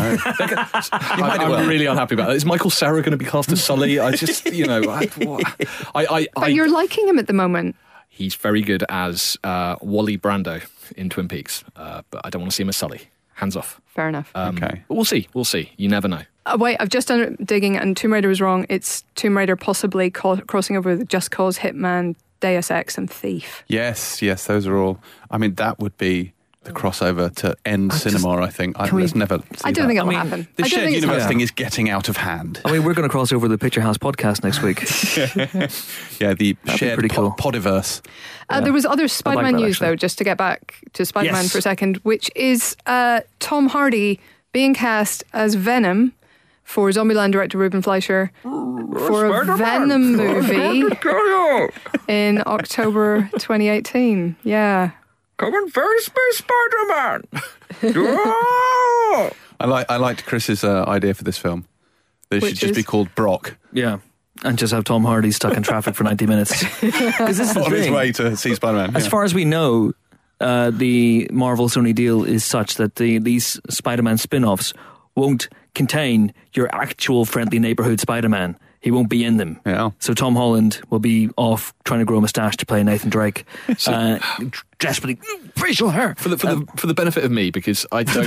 I, might I'm well. really unhappy about it. Is Michael Cera going to be cast as Sully? I just, you know, I, what- I, I, But I you're liking him at the moment. he's very good as uh, Wally Brando in Twin Peaks, uh, but I don't want to see him as Sully. Hands off. Fair enough. Um, Okay. But we'll see. We'll see. You never know. Uh, wait, I've just done digging and Tomb Raider was wrong. It's Tomb Raider possibly co- crossing over with Just Cause, Hitman, Deus Ex, and Thief. Yes, yes, those are all. I mean, that would be the crossover to end cinema, I think. I, Can we- let's never see I don't that. think it'll I mean, happen. The I don't shared think it's universe Yeah. thing is getting out of hand. I mean, we're going to cross over the Picture House podcast next week. Yeah, the That'd be shared pretty po- cool. podiverse. Uh, there was other Spider-Man that, news, actually. though, just to get back to Spider-Man Yes. for a second, which is uh, Tom Hardy being cast as Venom for Zombieland director Ruben Fleischer for a Venom movie in October twenty eighteen. Yeah. Coming first, Space Spider-Man. I like. I liked Chris's uh, idea for this film. That it Which should just is? be called Brock. Yeah, and just have Tom Hardy stuck in traffic for ninety minutes. Because this is the On his thing. way to see Spider-Man. As yeah. far as we know, uh, the Marvel Sony deal is such that the, these Spider-Man spin-offs won't contain your actual friendly neighborhood Spider-Man. He won't be in them. Yeah. So Tom Holland will be off trying to grow a moustache to play Nathan Drake. uh, desperately, facial hair. For the for the for the benefit of me, because I don't,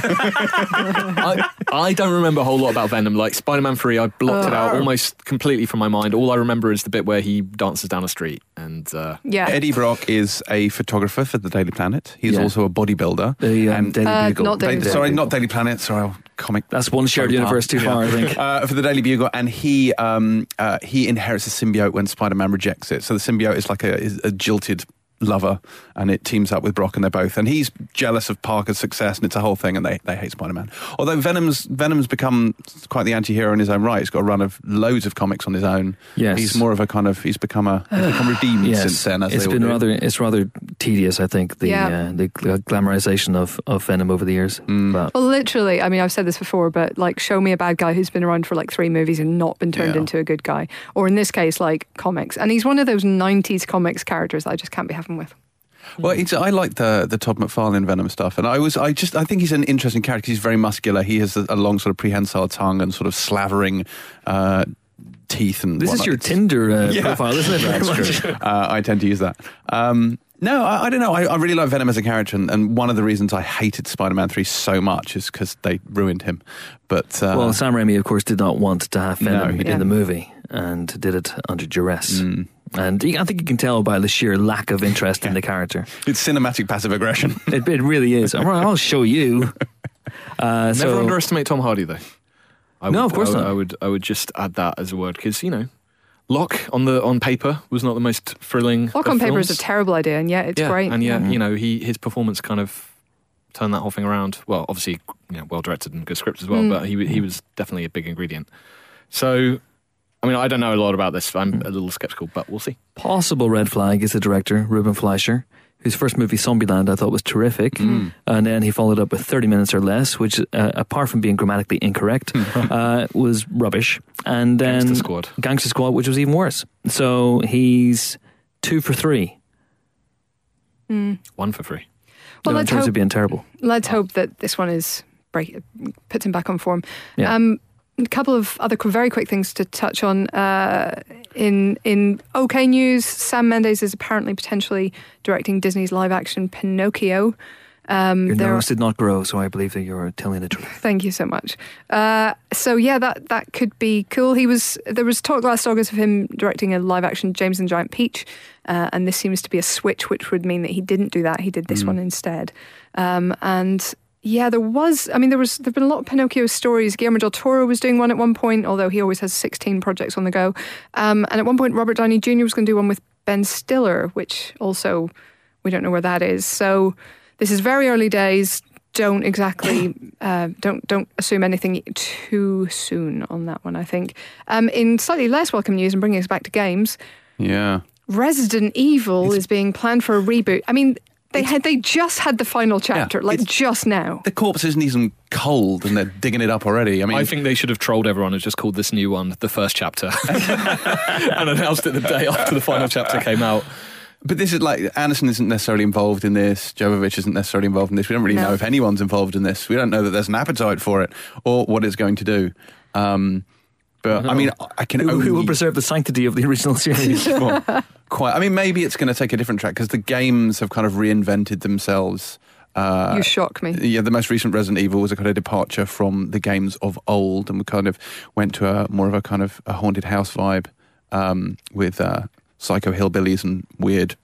I, I don't remember a whole lot about Venom. Like Spider-Man three, I blocked it out almost completely from my mind. All I remember is the bit where he dances down a street, and uh, Yeah. Eddie Brock is a photographer for the Daily Planet. He's Yeah. also a bodybuilder. The um, And- Daily Uh, Bugle. not Daily Daily- sorry, not Daily Planet. Sorry, comic. That's one shared universe too far, I think. Uh, for the Daily Bugle, and he um, uh, he inherits a symbiote when Spider-Man rejects it. So the symbiote is like a, is a jilted lover, and it teams up with Brock, and they're both. And he's jealous of Parker's success, and it's a whole thing, and they, they hate Spider-Man. Although Venom's Venom's become quite the anti-hero in his own right. He's got a run of loads of comics on his own. Yes. He's more of a kind of he's become a he's become redeemed Yes, since then. As it's they all been do. rather it's rather tedious, I think, the Yeah. uh, the gl- glamorization of, of Venom over the years. Mm. But Well, literally, I mean, I've said this before, but like, show me a bad guy who's been around for like three movies and not been turned Yeah. into a good guy. Or in this case, like comics. And he's one of those nineties comics characters that I just can't be having with. Well, it's, I like the the Todd McFarlane Venom stuff, and I was I just I think he's an interesting character. He's very muscular. He has a, a long sort of prehensile tongue and sort of slavering uh, teeth and. this is whatnot. your It's- Tinder uh, Yeah. profile, isn't it? Very much? uh, I tend to use that. Um, no, I, I don't know. I, I really like Venom as a character, and, and one of the reasons I hated Spider-Man three so much is because they ruined him. But uh, Well, Sam Raimi, of course, did not want to have No, Venom he in didn't. the movie and did it under duress. Mm. And I think you can tell by the sheer lack of interest in the character. it's cinematic passive aggression. It, it really is. All right, I'll show you. Uh, never so, underestimate Tom Hardy, though. I No, would, of course I would, not. I would I would just add that as a word because you know, Locke on the on paper was not the most thrilling. Lock of on Paper is a films. terrible idea, and yet it's yeah, great. and yet Mhm. you know he his performance kind of turned that whole thing around. Well, obviously, you know, well directed and good script as well, Mm. but he he was definitely a big ingredient. So, I mean, I don't know a lot about this. I'm a little skeptical, but we'll see. possible red flag is the director, Ruben Fleischer, whose first movie, Zombieland, I thought was terrific. Mm. And then he followed up with thirty minutes or Less, which, uh, apart from being grammatically incorrect, uh, was rubbish. And then Gangster Squad. Gangster Squad, which was even worse. So he's two for three. Mm. One for free. Well, no, in let's terms hope, of being terrible. let's hope that this one is break, puts him back on form. Yeah. Um, a couple of other qu- very quick things to touch on. Uh, in in OK News, Sam Mendes is apparently potentially directing Disney's live-action Pinocchio. Um, Your there nose are- did not grow, so I believe that you're telling the truth. Thank you so much. Uh, so yeah, that that could be cool. He was there was talk last August of him directing a live-action James and the Giant Peach, uh, and this seems to be a switch, which would mean that he didn't do that. He did this Mm. one instead. Um, and yeah, there was. I mean, there was there've been a lot of Pinocchio stories. Guillermo del Toro was doing one at one point, although he always has sixteen projects on the go. Um, and at one point, Robert Downey Junior was going to do one with Ben Stiller, which also we don't know where that is. So. This is very early days. Don't exactly uh, don't don't assume anything too soon on that one. I think. Um, in slightly less welcome news and bringing us back to games, Yeah. Resident Evil is being planned for a reboot. I mean, they had they just had the final chapter, like it's- just now. The corpse isn't even cold and they're digging it up already. I mean, I think they should have trolled everyone and just called this new one the first chapter and announced it the day after the final chapter came out. but this is like, Anderson isn't necessarily involved in this. Jovovich isn't necessarily involved in this. We don't really No. know if anyone's involved in this. We don't know that there's an appetite for it or what it's going to do. Um, but I mean, I can Who, only who will preserve the sanctity of the original series? Well, quite. I mean, maybe it's going to take a different track because the games have kind of reinvented themselves. Uh, You shock me. Yeah, the most recent Resident Evil was a kind of departure from the games of old, and we kind of went to a more of a kind of a haunted house vibe um, with uh, psycho hillbillies and weird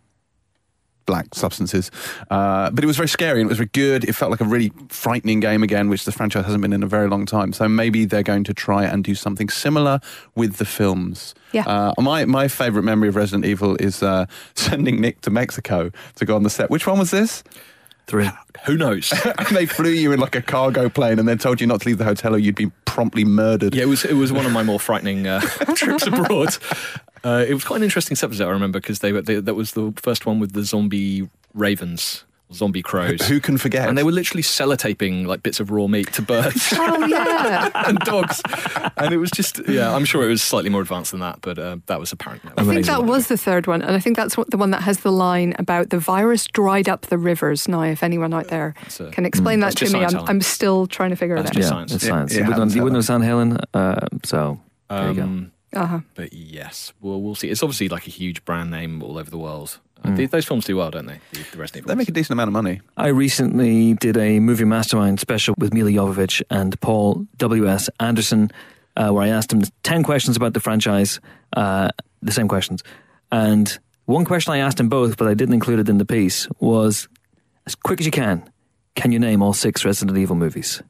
black substances. Uh, but it was very scary and it was very good. It felt like a really frightening game again, which the franchise hasn't been in a very long time. So maybe they're going to try and do something similar with the films. Yeah. Uh, my my favourite memory of Resident Evil is uh, sending Nick to Mexico to go on the set. Which one was this? Three. Who knows? And they flew you in like a cargo plane and then told you not to leave the hotel or you'd be promptly murdered. Yeah, it was it was one of my more frightening uh, trips abroad. Uh, it was quite an interesting episode, I remember, because they, were- they that was the first one with the zombie ravens, zombie crows. Who can forget? And they were literally sellotaping like bits of raw meat to birds Oh yeah. and dogs. And it was just, yeah, I'm sure it was slightly more advanced than that, but uh, that was apparent. I think Amazing. that was the third one, and I think that's what, the one that has the line about the virus dried up the rivers. Now, if anyone out there a- can explain that That's to just me, science, I'm, Helen. I'm still trying to figure That's it out. just Yeah, science. it's It- science. it you, wouldn't, happens you wouldn't that understand Helen, uh, so there you go. Um, Uh-huh. But yes, well, we'll see. It's obviously like a huge brand name all over the world. Uh, th- those films do well, don't they? The, the Resident Evil They make a ones. decent amount of money. I recently did a movie mastermind special with Mila Jovovich and Paul W S. Anderson, uh, where I asked him ten questions about the franchise, uh, the same questions. And one question I asked him both, but I didn't include it in the piece, was, as quick as you can, can you name all six Resident Evil movies?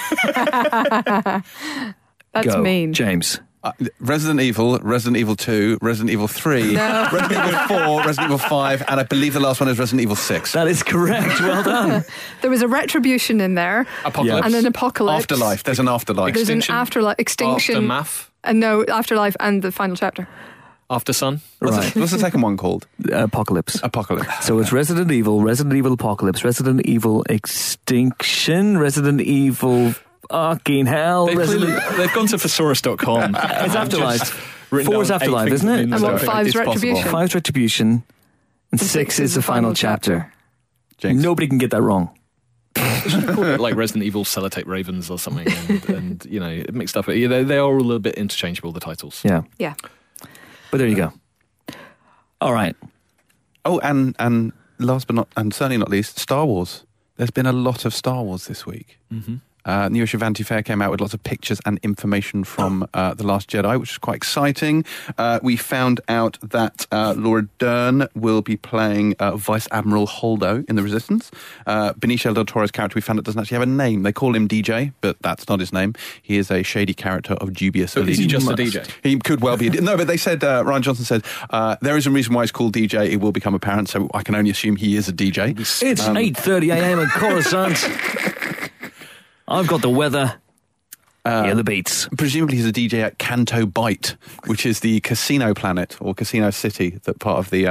That's Go, mean. James. Uh, Resident Evil, Resident Evil two, Resident Evil three, Resident Evil four, Resident Evil five, and I believe the last one is Resident Evil six. That is correct. Well done. There was a retribution in there, Apocalypse. and an apocalypse. Afterlife. There's an afterlife. There's Extinction. an afterlife extinction. Aftermath. And no, afterlife and the final chapter. After Sun. What's, Right. the, what's the second one called? Apocalypse. Apocalypse. So it's Resident Evil, Resident Evil Apocalypse, Resident Evil Extinction, Resident Evil fucking hell. They've, Resident clearly, they've gone to thesaurus dot com. It's Afterlife. Four's Four's Afterlife, isn't it? And what, five's It's possible. retribution? Five's Retribution, and six is the final chapter. Jinx. Nobody can get that wrong. Like Resident Evil Sellotape Ravens or something, and, and you know, mixed up. Yeah, they, they are a little bit interchangeable, the titles. Yeah. Yeah. But there you go. All right. Oh, and and last but not, and certainly not least, Star Wars. There's been a lot of Star Wars this week. Mm-hmm. Uh, New Vanity Fair came out with lots of pictures and information from uh, The Last Jedi, which is quite exciting. Uh, we found out that uh, Laura Dern will be playing uh, Vice Admiral Holdo in The Resistance. Uh, Benicio del Toro's character, we found out, doesn't actually have a name. They call him D J, but that's not his name. He is a shady character of dubious So is he allegiance. just a D J? He could well be. No, but they said, uh, Ryan Johnson said, uh, there is a reason why he's called D J. It will become apparent, so I can only assume he is a D J. It's eight thirty a.m. in Coruscant. I've got the weather. Uh, yeah, the beats. Presumably he's a D J at Canto Bight, which is the casino planet or casino city that part of the um,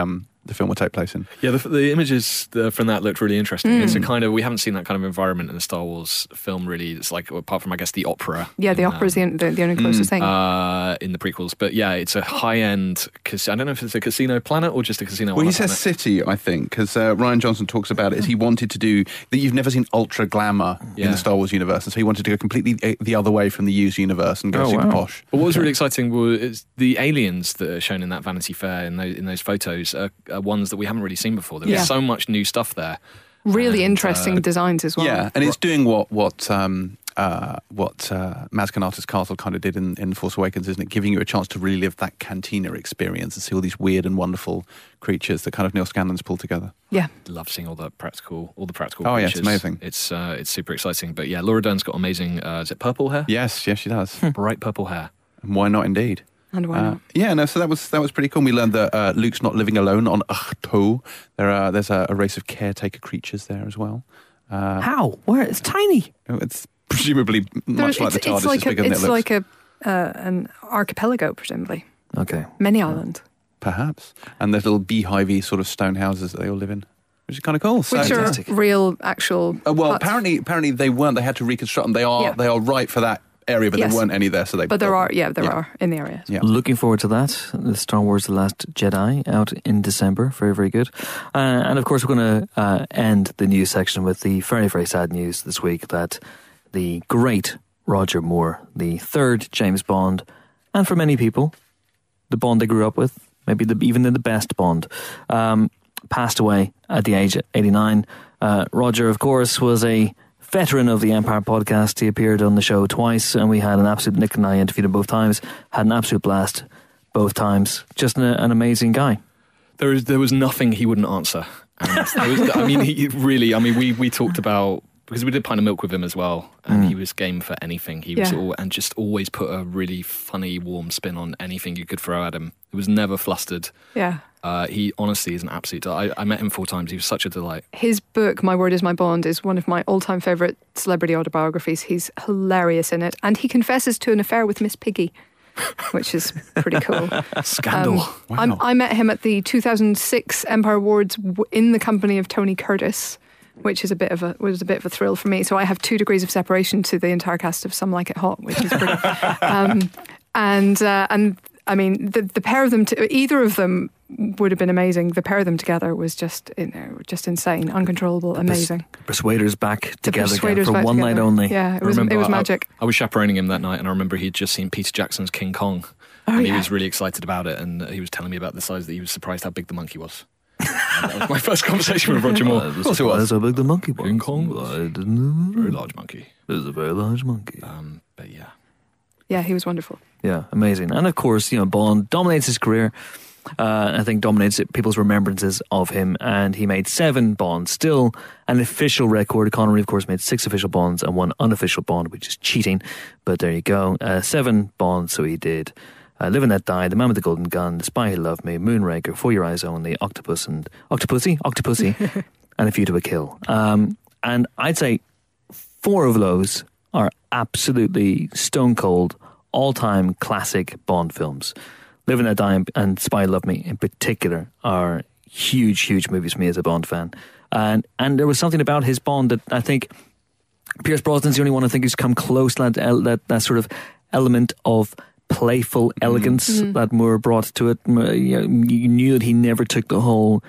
the film will take place in. Yeah, the, the images uh, from that looked really interesting. Mm. It's a kind of, we haven't seen that kind of environment in a Star Wars film really. It's like, apart from I guess the opera. Yeah, the in, opera's um, the, the, the only closest thing. Uh, in the prequels, but yeah, it's a high-end. Cas- I don't know if it's a casino planet or just a casino. Well, on he a says planet. city, I think, because uh, Ryan Johnson talks about it. Is he wanted to do that? You've never seen ultra glamour in Yeah. the Star Wars universe, and so he wanted to go completely the other way from the used universe and go Oh, super wow. posh. But what was really exciting was the aliens that are shown in that Vanity Fair in those, in those photos are, are ones that we haven't really seen before. There Yeah. was so much new stuff there. Really and, interesting uh, designs as well. Yeah, and it's doing what what um, uh, what uh, Maz Kanata's Castle kind of did in, in Force Awakens, isn't it? Giving you a chance to really live that cantina experience and see all these weird and wonderful creatures that kind of Neil Scanlon's pulled together. Yeah. Love seeing all the practical, all the practical. Oh, yeah, it's creatures. amazing. It's uh, it's super exciting. But yeah, Laura Dern's got amazing. Uh, is it purple hair? Yes, yes, she does. Bright purple hair. And why not, indeed? And why Uh, not? yeah, no. So that was that was pretty cool. We learned that uh, Luke's not living alone on Ahch-To. There are there's a, a race of caretaker creatures there as well. Uh, How? Where? It's tiny. it's presumably much There's- like the it's, TARDIS. it's like it's bigger a, than it's it looks. like a uh, an archipelago, presumably. Okay. Many islands. Perhaps. And there's little beehivey sort of stone houses that they all live in, which is kind of cool. So, Which are Fantastic. real, actual. Uh, well, huts. apparently, apparently they weren't. They had to reconstruct them. They are Yeah. they are right for that area, but Yes. there weren't any there. So they. But there built are, them. yeah, there Yeah. are in the area. Yeah. Looking forward to that. The Star Wars The Last Jedi out in December. Very, very good. Uh, and of course, we're going to uh, end the news section with the very, very sad news this week that the great Roger Moore, the third James Bond, and for many people, the Bond they grew up with, maybe the, even the best Bond, um, passed away at the age of eighty-nine. Uh, Roger, of course, was a veteran of the Empire podcast. He appeared on the show twice, and we had an absolute, Nick and I interviewed him both times, had an absolute blast both times. Just an, an amazing guy. There is there was nothing he wouldn't answer. And there was, I mean, he really. I mean, we we talked about. Because we did Pint of Milk with him as well, and Mm. he was game for anything. He was Yeah. all, and just always put a really funny, warm spin on anything you could throw at him. He was never flustered. Yeah. Uh, he honestly is an absolute. I, I met him four times. He was such a delight. His book, My Word Is My Bond, is one of my all-time favourite celebrity autobiographies. He's hilarious in it. And he confesses to an affair with Miss Piggy, which is pretty cool. Scandal. Um, Wow. I'm, I met him at the two thousand six Empire Awards w- in the company of Tony Curtis, which is a bit of a was a bit of a thrill for me. So I have two degrees of separation to the entire cast of Some Like It Hot, which is pretty. um, and uh, and I mean the the pair of them, to, either of them would have been amazing. The pair of them together was just you know, just insane, uncontrollable, amazing. Persuaders back together again Persuaders for back one together. night only. Yeah, it I was it remember was I- magic. I was chaperoning him that night, and I remember he'd just seen Peter Jackson's King Kong, Oh, and he yeah. was really excited about it. And he was telling me about the size that he was surprised how big the monkey was. And that was my first conversation with Roger Moore. Of course it was. How big the monkey was. King Kong Well, was I didn't know. Very large monkey. It was a very large monkey. Um, but yeah. Yeah, he was wonderful. Yeah, amazing. And of course, you know, Bond dominates his career. Uh, I think dominates people's remembrances of him. And he made seven Bonds, still an official record. Connery, of course, made six official Bonds and one unofficial Bond, which is cheating. But there you go. Uh, seven Bonds, so he did. Uh, Live and Let Die, The Man with the Golden Gun, The Spy Who Loved Me, Moonraker, For Your Eyes Only, Octopus and Octopussy, Octopussy, and A View to a Kill. Um, and I'd say four of those are absolutely stone cold, all-time classic Bond films. Live and Let Die and Spy Who Loved Me in particular are huge, huge movies for me as a Bond fan. And and there was something about his Bond that I think Pierce Brosnan's the only one I think who's come close to that, that, that sort of element of playful elegance Mm. that Moore brought to it. You know, you knew that he never took the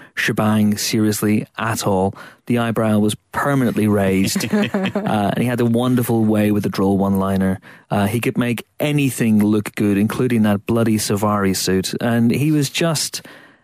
whole seriously at all. The eyebrow was permanently raised, uh, and he had a wonderful way with the droll one-liner. Uh, he could make anything look good, including that bloody Savari suit, and he was just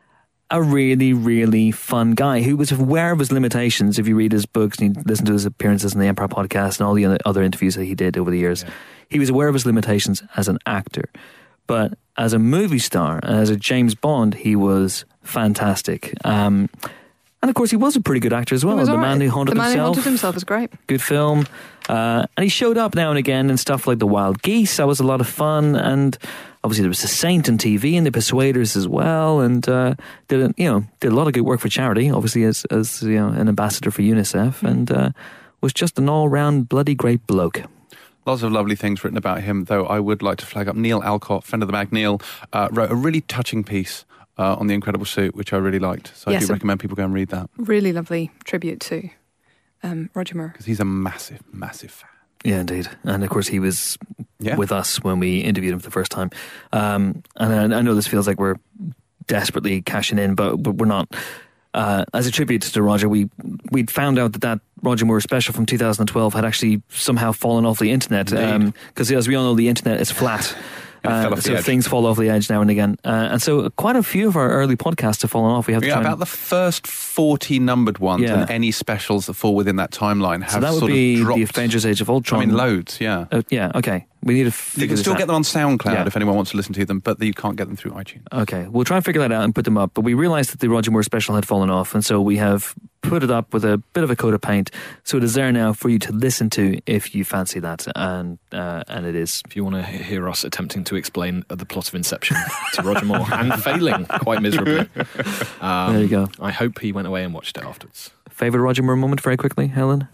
a really, really fun guy who was aware of his limitations. If you read his books and you listen to his appearances in the Empire podcast and all the other interviews that he did over the years, yeah. he was aware of his limitations as an actor. But as a movie star and as a James Bond, he was fantastic. Um, and of course, he was a pretty good actor as well. The right. Man Who Haunted the Man Himself. Who Haunted Himself was great. Good film. Uh, and he showed up now and again in stuff like The Wild Geese. That was a lot of fun. And obviously there was The Saint on T V and The Persuaders as well. And uh, did a, you know did a lot of good work for charity, obviously as as you know an ambassador for UNICEF, mm. and uh, was just an all round bloody great bloke. Lots of lovely things written about him, though I would like to flag up Neil Alcott, friend of the mag. Neil uh, wrote a really touching piece uh, on The Incredible Suit, which I really liked. So Yes, I do a- recommend people go and read that, Really lovely tribute to um, Roger Moore. because he's a massive, massive fan. Yeah, indeed. And of course, he was Yeah. with us when we interviewed him for the first time. Um, and I, I know this feels like we're desperately cashing in, but, but we're not. Uh, as a tribute to Roger, we we'd found out that that Roger Moore special from two thousand twelve had actually somehow fallen off the internet. Because as we all know, the internet is flat. It fell Uh, off the so edge. things fall off the edge now and again. Uh, and so quite a few of our early podcasts have fallen off. We have to Yeah, try and- about the first forty numbered ones, Yeah. and any specials that fall within that timeline have so that would sort be of dropped. the Avengers Age of Ultron. I mean, loads, yeah. Uh, yeah, okay. We need to You figure can this still out. get them on SoundCloud Yeah. if anyone wants to listen to them, but you can't get them through iTunes. Okay, we'll try and figure that out and put them up. But we realised that the Roger Moore special had fallen off, and so we have put it up with a bit of a coat of paint. So it is there now for you to listen to if you fancy that, and uh, and it is. If you want to hear us attempting to explain the plot of Inception to Roger Moore and failing quite miserably, um, There you go. I hope he went away and watched it afterwards. Favourite Roger Moore moment, very quickly, Helen?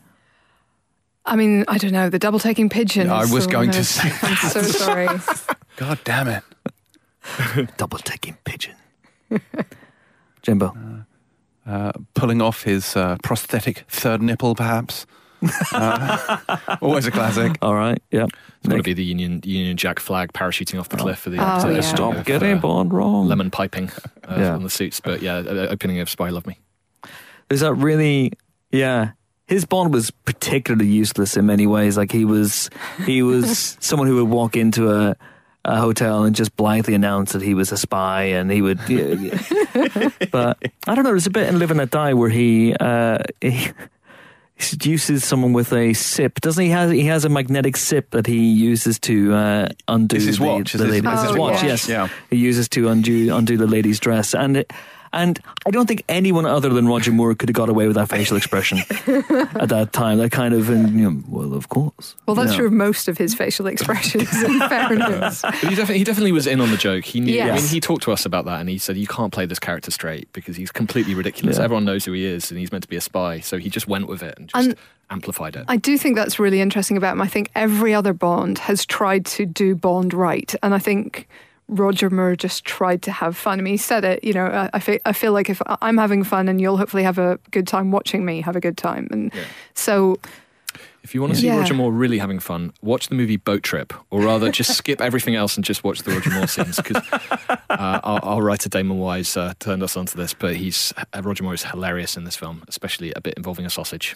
I mean, I don't know, the double taking pigeon. I is was the going one to that- say I'm so sorry. God damn it. Double taking pigeon. Jimbo. Uh, pulling off his uh, prosthetic third nipple, perhaps. Uh, always a classic. All right, yeah. It's got to Nick? be the Union Union Jack flag parachuting off the cliff for the Oh, episode. yeah. Stop of, getting uh, Bond wrong. lemon piping uh, Yeah. on the suits. But yeah, uh, opening of Spy Love Me. There's that really, yeah. His Bond was particularly useless in many ways. Like he was, he was someone who would walk into a, a hotel and just blithely announce that he was a spy, and he would. Yeah, yeah. But I don't know. There's a bit in Live and Let Die where he, uh, he, he seduces someone with a sip. Doesn't he? Has he has a magnetic sip that he uses to uh, undo It's his the, watch. the It's his- lady. it's It's his his watch. watch. Yes. Yeah. He uses to undo undo the lady's dress, and it, and I don't think anyone other than Roger Moore could have got away with that facial expression at that time. That kind of, and, you know, well, of course. Well, that's Yeah. true of most of his facial expressions, in fairness. But he definitely, he definitely was in on the joke. He knew. I Yes. mean, he talked to us about that, and he said, "You can't play this character straight because he's completely ridiculous. Yeah. Everyone knows who he is, and he's meant to be a spy." So he just went with it and just And amplified it. I do think that's really interesting about him. I think every other Bond has tried to do Bond right, and I think Roger Moore just tried to have fun. I mean, he said it, you know, I, I, feel, I feel like if I'm having fun and you'll hopefully have a good time watching me have a good time. And Yeah. so, If you want to see Yeah. Roger Moore really having fun, watch the movie Boat Trip, or rather, just skip everything else and just watch the Roger Moore scenes. Because uh, our, our writer Damon Wise uh, turned us onto this, but he's uh, Roger Moore is hilarious in this film, especially a bit involving a sausage.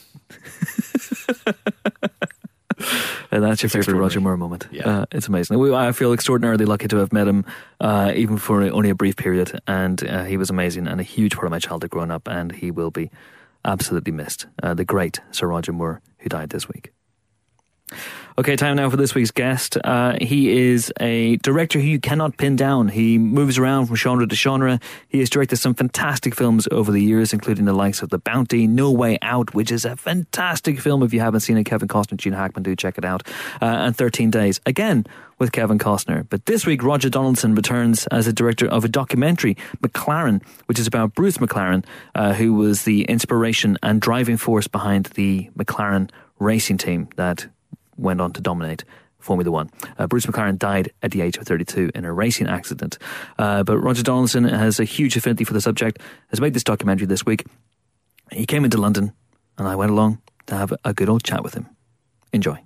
And that's your favourite extraordinary. Roger Moore moment. Yeah. Uh, it's amazing. We, I feel extraordinarily lucky to have met him, uh, even for only a brief period. And uh, he was amazing and a huge part of my childhood growing up. And he will be absolutely missed. Uh, the great Sir Roger Moore, who died this week. Okay, time now for this week's guest. Uh, he is a director who you cannot pin down. He moves around from genre to genre. He has directed some fantastic films over the years, including the likes of The Bounty, No Way Out, which is a fantastic film. If you haven't seen it, Kevin Costner, Gene Hackman, do check it out. Uh, and thirteen days, again, with Kevin Costner. But this week, Roger Donaldson returns as a director of a documentary, McLaren, which is about Bruce McLaren, uh, who was the inspiration and driving force behind the McLaren racing team that went on to dominate Formula One. Uh, Bruce McLaren died at the age of thirty-two in a racing accident. Uh, but Roger Donaldson has a huge affinity for the subject, has made this documentary this week. He came into London, and I went along to have a good old chat with him. Enjoy.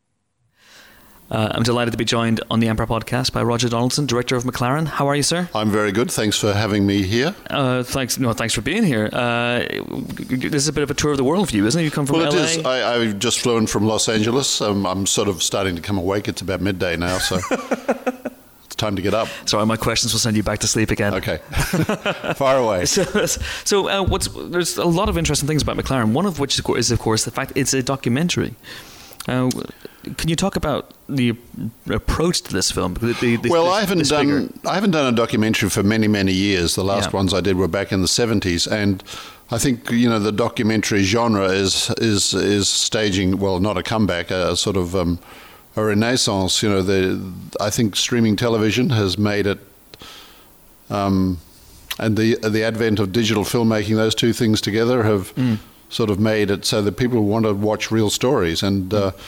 Uh, I'm delighted to be joined on the Empire Podcast by Roger Donaldson, director of McLaren. How are you, sir? I'm very good. Thanks for having me here. Uh, thanks, no, thanks for being here. Uh, this is a bit of a tour of the world for you, isn't it? You come from Well, L A. it is. I, I've just flown from Los Angeles. Um, I'm sort of starting to come awake. It's about midday now, so it's time to get up. Sorry, my questions will send you back to sleep again. Okay. Far away. So, so uh, what's there's a lot of interesting things about McLaren. One of which is, of course, the fact it's a documentary. Uh, can you talk about the approach to this film? The, the, the, Well, the, I haven't this done figure. I haven't done a documentary for many many years. The last Yeah. ones I did were back in the seventies, and I think you know the documentary genre is is is staging well, not a comeback, a sort of um, a renaissance. You know, the I think streaming television has made it, um, and the the advent of digital filmmaking. Those two things together have. Mm. Sort of made it so that people want to watch real stories, and uh,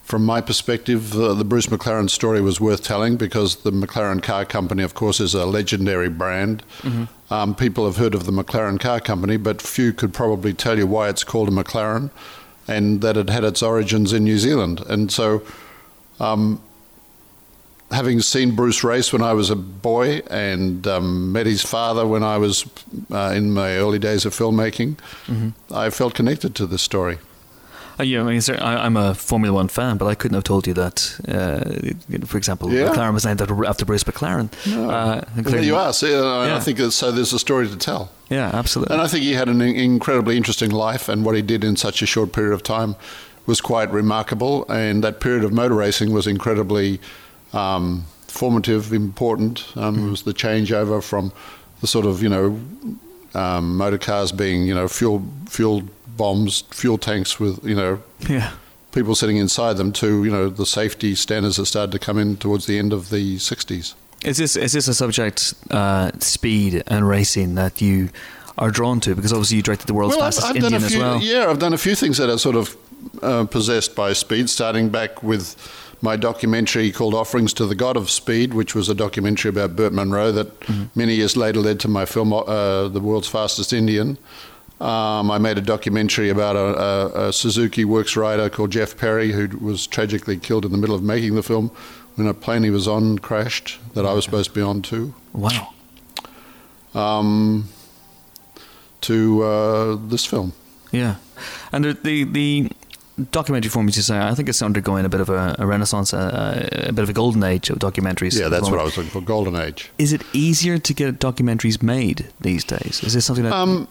from my perspective, uh, the Bruce McLaren story was worth telling because the McLaren Car Company, of course, is a legendary brand. Mm-hmm. Um, people have heard of the McLaren Car Company, but few could probably tell you why it's called a McLaren and that it had its origins in New Zealand. And so, um, having seen Bruce race when I was a boy and um, met his father when I was uh, in my early days of filmmaking, mm-hmm. I felt connected to this story. Uh, yeah, I mean, sir, I, I'm a Formula One fan, but I couldn't have told you that. Uh, for example, yeah. McLaren was named after, after Bruce McLaren. No. Uh, well, you are. So, uh, yeah. I think it's, so. There's a story to tell. Yeah, absolutely. And I think he had an incredibly interesting life, and what he did in such a short period of time was quite remarkable. And that period of motor racing was incredibly um, formative, important. Um, mm. It was the changeover from the sort of you know um, motor cars being you know fuel fuel. bombs, fuel tanks with, you know, yeah. people sitting inside them to, you know, the safety standards that started to come in towards the end of the sixties. Is this is this a subject, uh, speed and racing, that you are drawn to? Because obviously you directed the world's well, fastest I've, I've Indian done a few, as well. Yeah, I've done a few things that are sort of uh, possessed by speed, starting back with my documentary called Offerings to the God of Speed, which was a documentary about Burt Munro that mm-hmm. many years later led to my film, uh, The World's Fastest Indian. Um, I made a documentary about a, a, a Suzuki Works rider called Jeff Perry, who was tragically killed in the middle of making the film when a plane he was on crashed that I was supposed to be on too. Wow. Um, to uh, this film. Yeah. And the, the, the documentary form, as you say, I think it's undergoing a bit of a, a renaissance, a, a bit of a golden age of documentaries. Yeah, that's what I was looking for, golden age. Is it easier to get documentaries made these days? Is this something that... Um,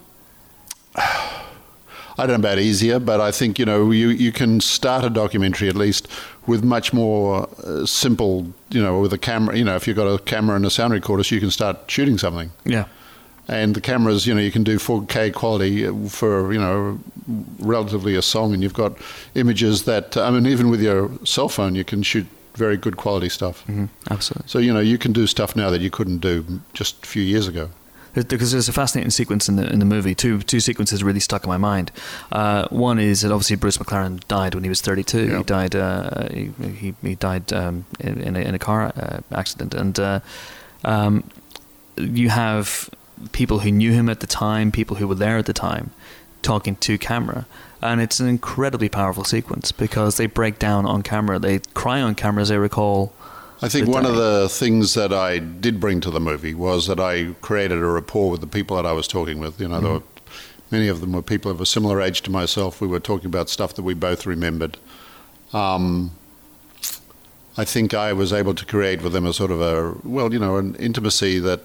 I don't know about easier, but I think, you know, you, you can start a documentary at least with much more uh, simple, you know, with a camera, you know, if you've got a camera and a sound recorder, so you can start shooting something. Yeah. And the cameras, you know, you can do four K quality for, you know, relatively a song, and you've got images that, I mean, even with your cell phone, you can shoot very good quality stuff. Mm-hmm. Absolutely. So, you know, you can do stuff now that you couldn't do just a few years ago. Because there's a fascinating sequence in the in the movie. Two two sequences really stuck in my mind. Uh, one is that obviously Bruce McLaren died when he was thirty-two. Yep. He died. Uh, he, he he died um, in, in, a, in a car uh, accident, and uh, um, you have people who knew him at the time, people who were there at the time, talking to camera, and it's an incredibly powerful sequence because they break down on camera. They cry on camera, as I recall. I think one of the things that I did bring to the movie was that I created a rapport with the people that I was talking with. You know, mm-hmm. there were, many of them were people of a similar age to myself. We were talking about stuff that we both remembered. Um, I think I was able to create with them a sort of a, well, you know, an intimacy that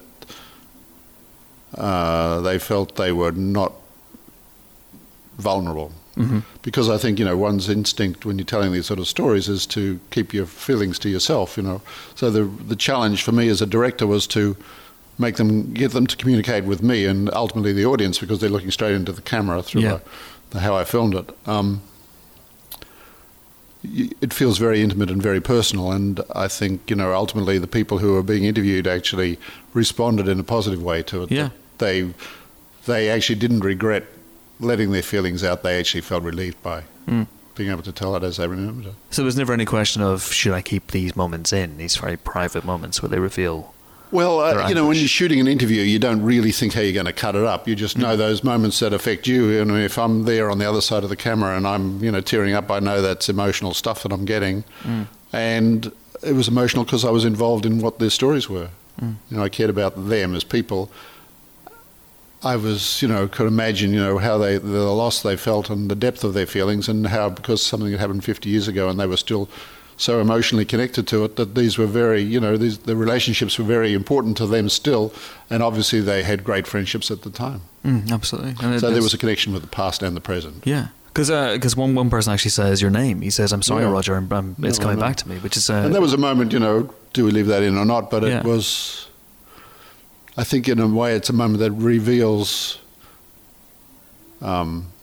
uh, they felt they were not vulnerable. Mm-hmm. Because I think, you know, one's instinct when you're telling these sort of stories is to keep your feelings to yourself, you know. So the the challenge for me as a director was to make them, get them to communicate with me and ultimately the audience, because they're looking straight into the camera through yeah. the, the, how I filmed it. Um, it feels very intimate and very personal, and I think, you know, ultimately the people who are being interviewed actually responded in a positive way to it. Yeah. They they actually didn't regret letting their feelings out. They actually felt relieved by mm. being able to tell it as they remembered it. So there was never any question of, should I keep these moments in, these very private moments where they reveal... Well, uh, you know, when you're shooting an interview, you don't really think how you're going to cut it up. You just know mm. those moments that affect you. And if I'm there on the other side of the camera and I'm, you know, tearing up, I know that's emotional stuff that I'm getting. Mm. And it was emotional because I was involved in what their stories were. Mm. You know, I cared about them as people. I was, you know, could imagine, you know, how they, the loss they felt and the depth of their feelings, and how, because something had happened fifty years ago and they were still so emotionally connected to it, that these were very, you know, these, the relationships were very important to them still, and obviously they had great friendships at the time. Mm, absolutely. And so there was a connection with the past and the present. Yeah. Because uh, one, one person actually says your name. He says, I'm sorry, yeah. Roger, I'm, I'm, it's no, coming back to me, which is... Uh, and there was a moment, you know, do we leave that in or not? But it yeah. was... I think in a way it's a moment that reveals um,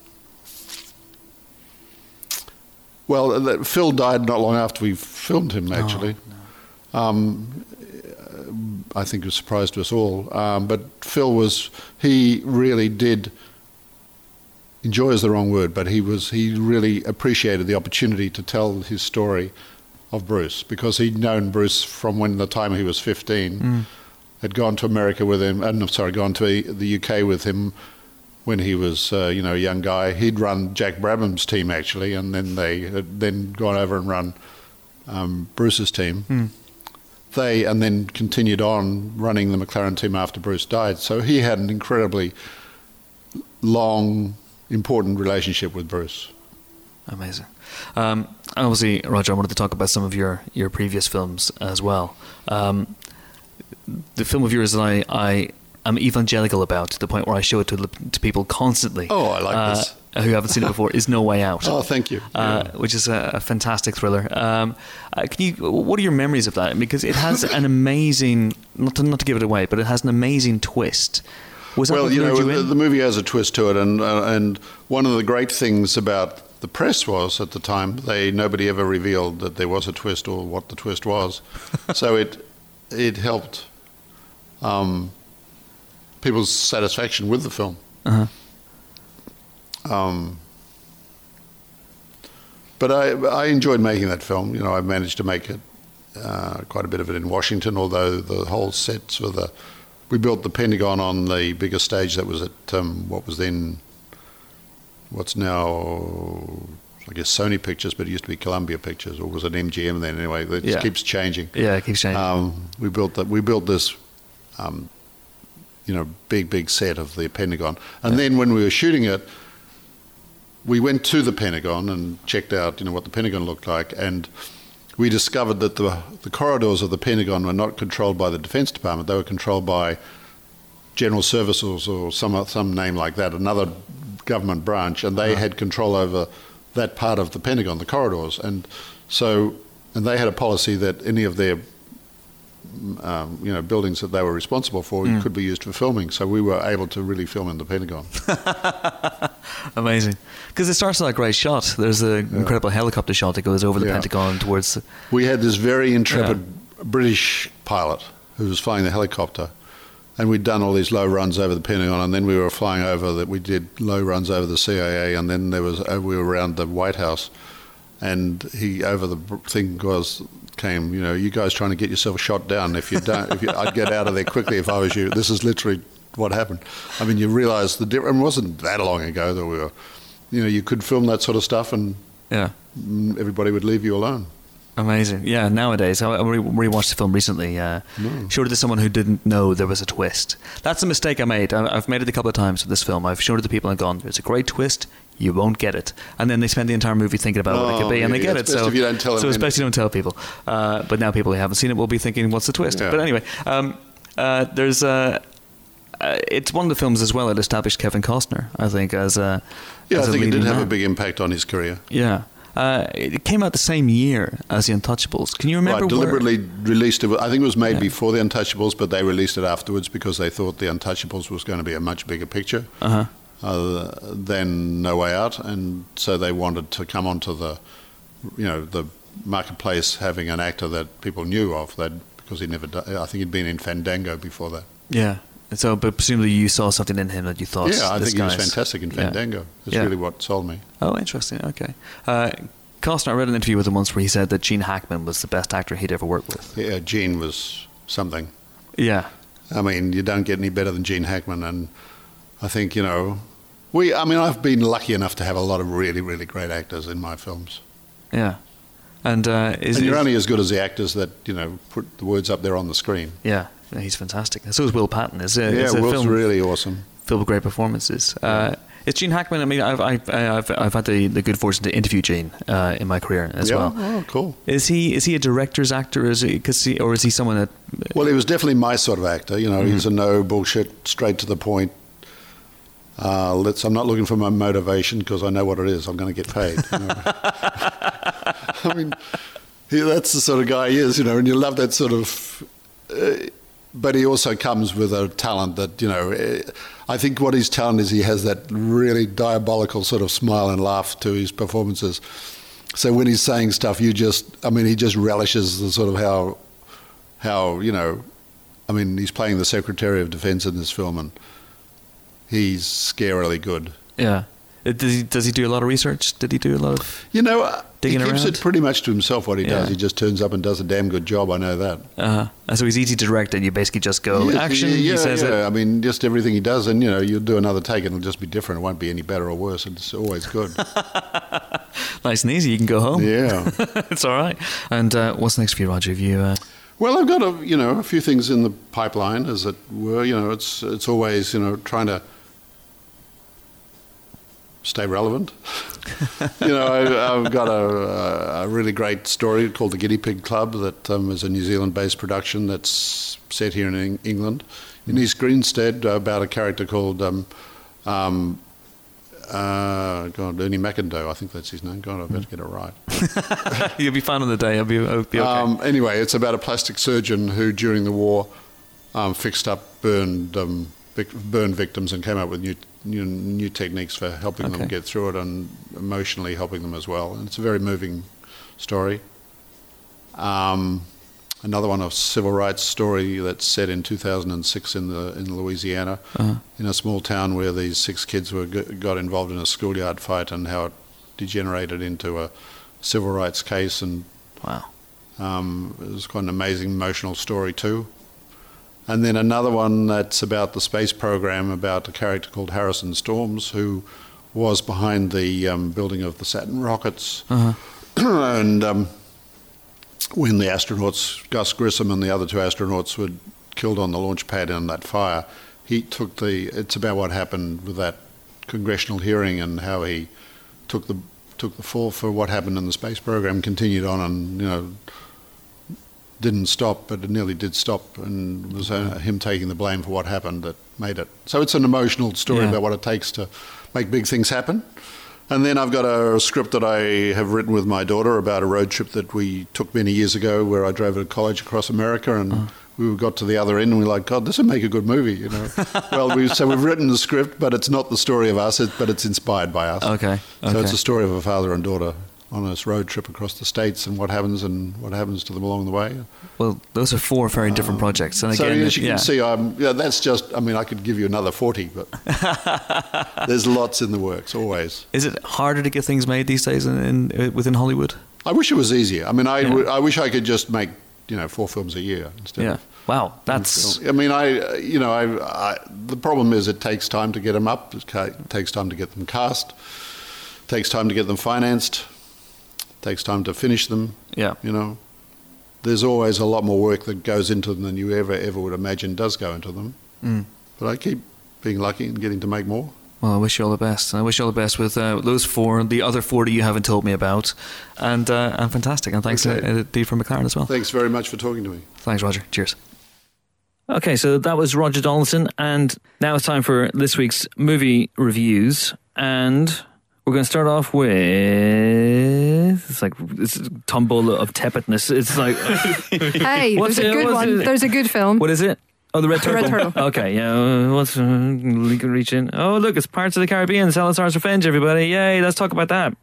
well, that Phil died not long after we filmed him, actually. Oh, no. um, I think it was a surprise to us all. Um, but Phil was, he really did enjoy is the wrong word, but he was he really appreciated the opportunity to tell his story of Bruce, because he'd known Bruce from when the time he was fifteen, mm. had gone to America with him, and I'm sorry, gone to the U K with him when he was uh, you know a young guy. He'd run Jack Brabham's team actually, and then they had then gone over and run um, Bruce's team. Mm. They and then continued on running the McLaren team after Bruce died. So he had an incredibly long, important relationship with Bruce. Amazing. Um, obviously, Roger, I wanted to talk about some of your, your previous films as well. Um, the film of yours that I, I am evangelical about, to the point where I show it to, to people constantly. Oh, I like uh, this. Who haven't seen it before, is No Way Out. Oh, thank you. Uh, yeah. Which is a, a fantastic thriller. Um, uh, can you? What are your memories of that? Because it has an amazing, not to, not to give it away, but it has an amazing twist. Was that well, what you know, you the, in? the movie has a twist to it, and uh, and one of the great things about the press was at the time they nobody ever revealed that there was a twist or what the twist was, so it it helped um, people's satisfaction with the film. Uh-huh. Um, but I I enjoyed making that film. You know, I managed to make it uh, quite a bit of it in Washington, although the whole sets were the we built the Pentagon on the bigger stage that was at um, what was then what's now I guess Sony Pictures, but it used to be Columbia Pictures, or was it M G M then? Anyway, it yeah. keeps changing. Yeah, it keeps changing. Um, we built that. We built this. Um, you know, big, big set of the Pentagon. And yeah. then when we were shooting it, we went to the Pentagon and checked out, you know, what the Pentagon looked like, and we discovered that the the corridors of the Pentagon were not controlled by the Defense Department. They were controlled by General Services or some some name like that, another government branch, and they uh-huh. had control over that part of the Pentagon, the corridors. And so, and they had a policy that any of their Um, you know, buildings that they were responsible for mm. could be used for filming. So we were able to really film in the Pentagon. Amazing. Because it starts with that great shot. There's an yeah. incredible helicopter shot that goes over the yeah. Pentagon towards... The... We had this very intrepid yeah. British pilot who was flying the helicopter, and we'd done all these low runs over the Pentagon, and then we were flying over, that we did low runs over the C I A, and then there was uh, we were around the White House, and he, over the thing was... came, you know, you guys trying to get yourself shot down. If you don't, if you, I'd get out of there quickly if I was you. This is literally what happened. I mean, you realise the difference. It wasn't that long ago that we were, you know, you could film that sort of stuff and yeah, everybody would leave you alone. Amazing. Yeah, nowadays, I re- rewatched the film recently, uh, no. showed it to someone who didn't know there was a twist. That's a mistake I made. I've made it a couple of times with this film. I've shown it to people and gone, there's a great twist, you won't get it. And then they spend the entire movie thinking about oh, what it could be, and yeah, they get it. So, if you don't tell so it's best you don't tell people. Uh, but now people who haven't seen it will be thinking, what's the twist? Yeah. But anyway, um, uh, there's uh, uh, it's one of the films as well that established Kevin Costner, I think, as a Yeah, as I think a it did man. have a big impact on his career. Yeah. Uh, it came out the same year as The Untouchables. Can you remember? Right, deliberately where? released it. I think it was made yeah. before The Untouchables, but they released it afterwards because they thought The Untouchables was going to be a much bigger picture uh-huh. uh, than No Way Out, and so they wanted to come onto the, you know, the marketplace having an actor that people knew of. That because he never, done, I think he'd been in Fandango before that. Yeah. So, but presumably you saw something in him that you thought. Yeah, I this think he was guy's... fantastic in Fandango. Yeah. It's yeah. really what sold me. Oh, interesting. Okay. Uh, Costner, I read an interview with him once where he said that Gene Hackman was the best actor he'd ever worked with. Yeah, Gene was something. Yeah. I mean, you don't get any better than Gene Hackman, and I think, you know, we. I mean, I've been lucky enough to have a lot of really, really great actors in my films. Yeah. And, uh, is, and you're is, only as good as the actors that, you know, put the words up there on the screen. Yeah. He's fantastic. So is Will Patton. It's a, yeah, it's a Will's film really awesome. Filled with great performances. Uh, it's Gene Hackman. I mean, I've I've I've, I've had the, the good fortune to interview Gene uh, in my career as yeah? well. Oh, cool. Is he is he a director's actor? Is he, cause he, or is he someone that? Well, he was definitely my sort of actor. You know, mm-hmm. he's a no bullshit, straight to the point. Uh, let's. I'm not looking for my motivation because I know what it is. I'm going to get paid. You know? I mean, he, that's the sort of guy he is. You know, and you love that sort of. Uh, But he also comes with a talent that, you know, I think what his talent is, he has that really diabolical sort of smile and laugh to his performances. So when he's saying stuff, you just, I mean, he just relishes the sort of how, how you know, I mean, he's playing the Secretary of Defense in this film, and he's scarily good. Yeah. Uh, Does he, does he do a lot of research? Did he do a lot of You know, uh, he digging keeps around? it pretty much to himself what he Yeah. does. He just turns up and does a damn good job. I know that. Uh, and so he's easy to direct, and you basically just go Yes, action. Yeah, he says yeah. it. I mean, just everything he does, and you know, you'll do another take, and it'll just be different. It won't be any better or worse. It's always good. Nice and easy. You can go home. Yeah. It's all right. And uh, what's next for you, Roger? Have you? Uh, Well, I've got a you know a few things in the pipeline, as it were. You know, it's it's always you know trying to stay relevant. you know, I, I've got a, a really great story called The Guinea Pig Club that um, is a New Zealand-based production that's set here in Eng- England, in East Grinstead, about a character called um, um, uh, God, Ernie McIndoe. I think that's his name. God, I better get it right. You'll be fine on the day. I'll be, I'll be okay. Um, anyway, it's about a plastic surgeon who, during the war, um, fixed up burned um, vic- burned victims and came up with new new, new techniques for helping Okay. them get through it and emotionally helping them as well. And it's a very moving story. Um, another one, a civil rights story that's set in two thousand six in the in Louisiana, Uh-huh. in a small town where these six kids were got involved in a schoolyard fight and how it degenerated into a civil rights case, and Wow. um, it was quite an amazing emotional story too. And then another one that's about the space program, about a character called Harrison Storms, who was behind the um, building of the Saturn rockets. Uh-huh. and um, when the astronauts, Gus Grissom and the other two astronauts, were killed on the launch pad in that fire, he took the, it's about what happened with that congressional hearing and how he took the took the fall for what happened in the space program, continued on, and you know didn't stop, but it nearly did stop, and it was uh, him taking the blame for what happened that made it. So it's an emotional story Yeah. about what it takes to make big things happen. And then I've got a script that I have written with my daughter about a road trip that we took many years ago, where I drove her to college across America, and Uh-huh. we got to the other end, and we were like, God, this would make a good movie, you know. well, we, so we've written the script, but it's not the story of us, it, but it's inspired by us. Okay. So okay. it's a story of a father and daughter on this road trip across the States, and what happens and what happens to them along the way. Well, those are four very different projects. And So again, as you yeah. can see, I'm, yeah, that's just, I mean, I could give you another forty, but there's lots in the works, always. Is it harder to get things made these days in, in within Hollywood? I wish it was easier. I mean, I, Yeah. w- I wish I could just make, you know, four films a year instead Yeah. of... Wow, that's I mean, I, uh, you know, I, I, the problem is it takes time to get them up, it ca- it takes time to get them cast, it takes time to get them financed, it takes time to finish them, yeah. you know. There's always a lot more work that goes into them than you ever, ever would imagine does go into them. Mm. But I keep being lucky and getting to make more. Well, I wish you all the best. I wish you all the best with uh, those four, the other forty you haven't told me about, and uh, and fantastic. And thanks Okay. to uh, Dee from McLaren as well. Thanks very much for talking to me. Thanks, Roger. Cheers. Okay, so that was Roger Donaldson, and now it's time for this week's movie reviews, and we're going to start off with it's like it's a tombola of tepidness. It's like Hey, What's there's a it- good what's one. it? There's a good film. what is it? Oh, the Red The Turtle. Red Turtle. Okay, yeah. uh, What's uh, you can reach in? Oh, look, it's Pirates of the Caribbean, Salazar's Revenge. Everybody, yay! Let's talk about that.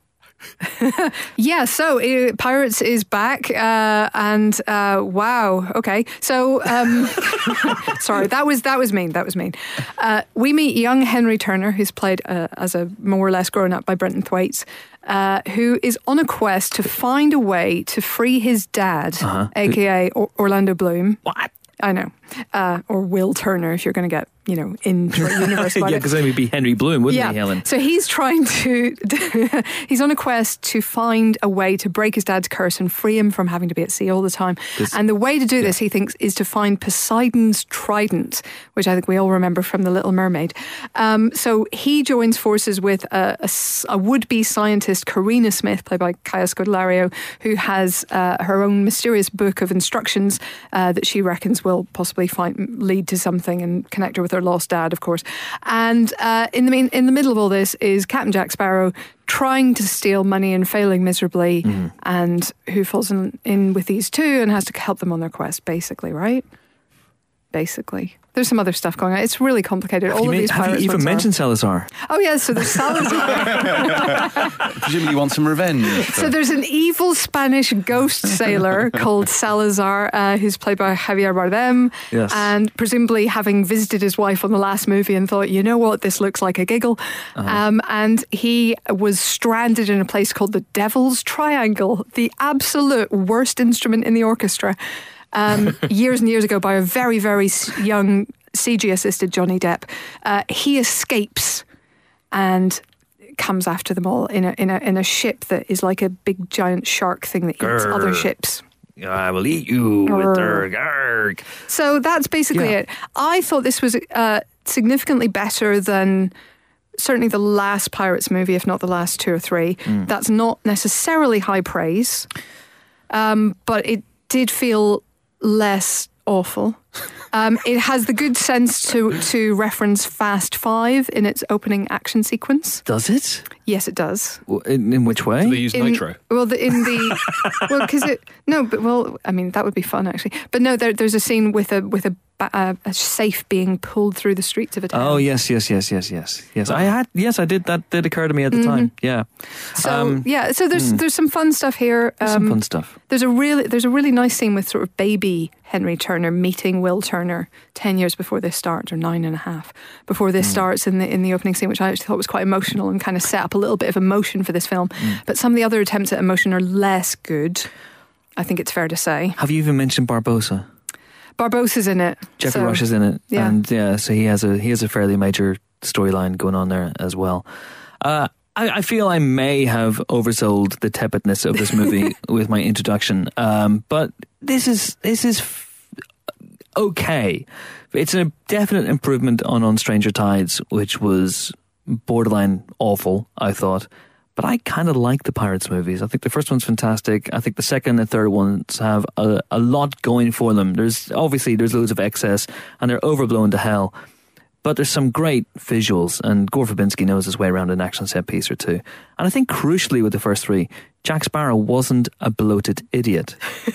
Yeah, so uh, Pirates is back, uh, and uh, wow, okay. So, um, sorry, that was that was mean. That was mean. Uh, we meet young Henry Turner, who's played uh, as a more or less grown up by Brenton Thwaites, uh, who is on a quest to find a way to free his dad, Uh-huh. aka or- Orlando Bloom. What? I know, uh, or Will Turner, if you're going to get you know into a universe about Yeah, it. because then he'd be Henry Bloom, wouldn't Yeah. he, Helen? So he's trying to, he's on a quest to find a way to break his dad's curse and free him from having to be at sea all the time. And the way to do this, he thinks, is to find Poseidon's trident, which I think we all remember from The Little Mermaid. Um, so he joins forces with a, a s- a would-be scientist, Karina Smith, played by Kaya Scodelario, who has uh, her own mysterious book of instructions uh, that she reckons will possibly find lead to something and connect her with her lost dad, of course. And uh, in the mean, in the middle of all this is Captain Jack Sparrow trying to steal money and failing miserably, Mm-hmm. and who falls in, in with these two and has to help them on their quest, basically, right? Basically. There's some other stuff going on. It's really complicated. All you of made, these have pirates you even ones are- mentioned Salazar? Oh yeah, so there's Salazar. Presumably you want some revenge. So there's an evil Spanish ghost sailor called Salazar, uh, who's played by Javier Bardem. Yes. And presumably having visited his wife on the last movie and thought, you know what, this looks like a giggle. Uh-huh. Um, and he was stranded in a place called the Devil's Triangle, the absolute worst instrument in the orchestra, um, years and years ago by a very, very s- young C G assisted Johnny Depp. Uh, he escapes and comes after them all in a in a in a ship that is like a big giant shark thing that eats Grr. other ships. I will eat you with Grr. their garg. So that's basically Yeah. it. I thought this was uh, significantly better than certainly the last Pirates movie, if not the last two or three. Mm. That's not necessarily high praise, um, but it did feel less awful. Um, it has the good sense to to reference Fast Five in its opening action sequence. Does it? Yes, it does. W- In, in which way? Do they use In- nitro? Well, the, in the well, because it no, but well, I mean that would be fun actually. But no, there, there's a scene with a with a, ba- a a safe being pulled through the streets of a town. Oh yes, yes, yes, yes, yes, yes. I had yes, I did. That did occur to me at the time. Yeah, So Um, yeah, so there's hmm. there's some fun stuff here. There's some Um, fun stuff. There's a really there's a really nice scene with sort of baby Henry Turner meeting Will Turner ten years before this starts, or nine and a half before this starts in the in the opening scene, which I actually thought was quite emotional and kind of set up a little bit of emotion for this film. But some of the other attempts at emotion are less good. I think it's fair to say. Have you even mentioned Barbosa? Barbossa's in it. Jeffrey so- Rush is in it, yeah. and yeah, so he has a he has a fairly major storyline going on there as well. Uh, I, I feel I may have oversold the tepidness of this movie with my introduction, um, but this is this is f- okay. It's a definite improvement on On Stranger Tides, which was borderline awful, I thought. But I kind of like the Pirates movies. I think the first one's fantastic. I think the second and third ones have a, a lot going for them. There's obviously there's loads of excess and they're overblown to hell. But there's some great visuals, and Gore Verbinski knows his way around an action set piece or two. And I think crucially with the first three, Jack Sparrow wasn't a bloated idiot.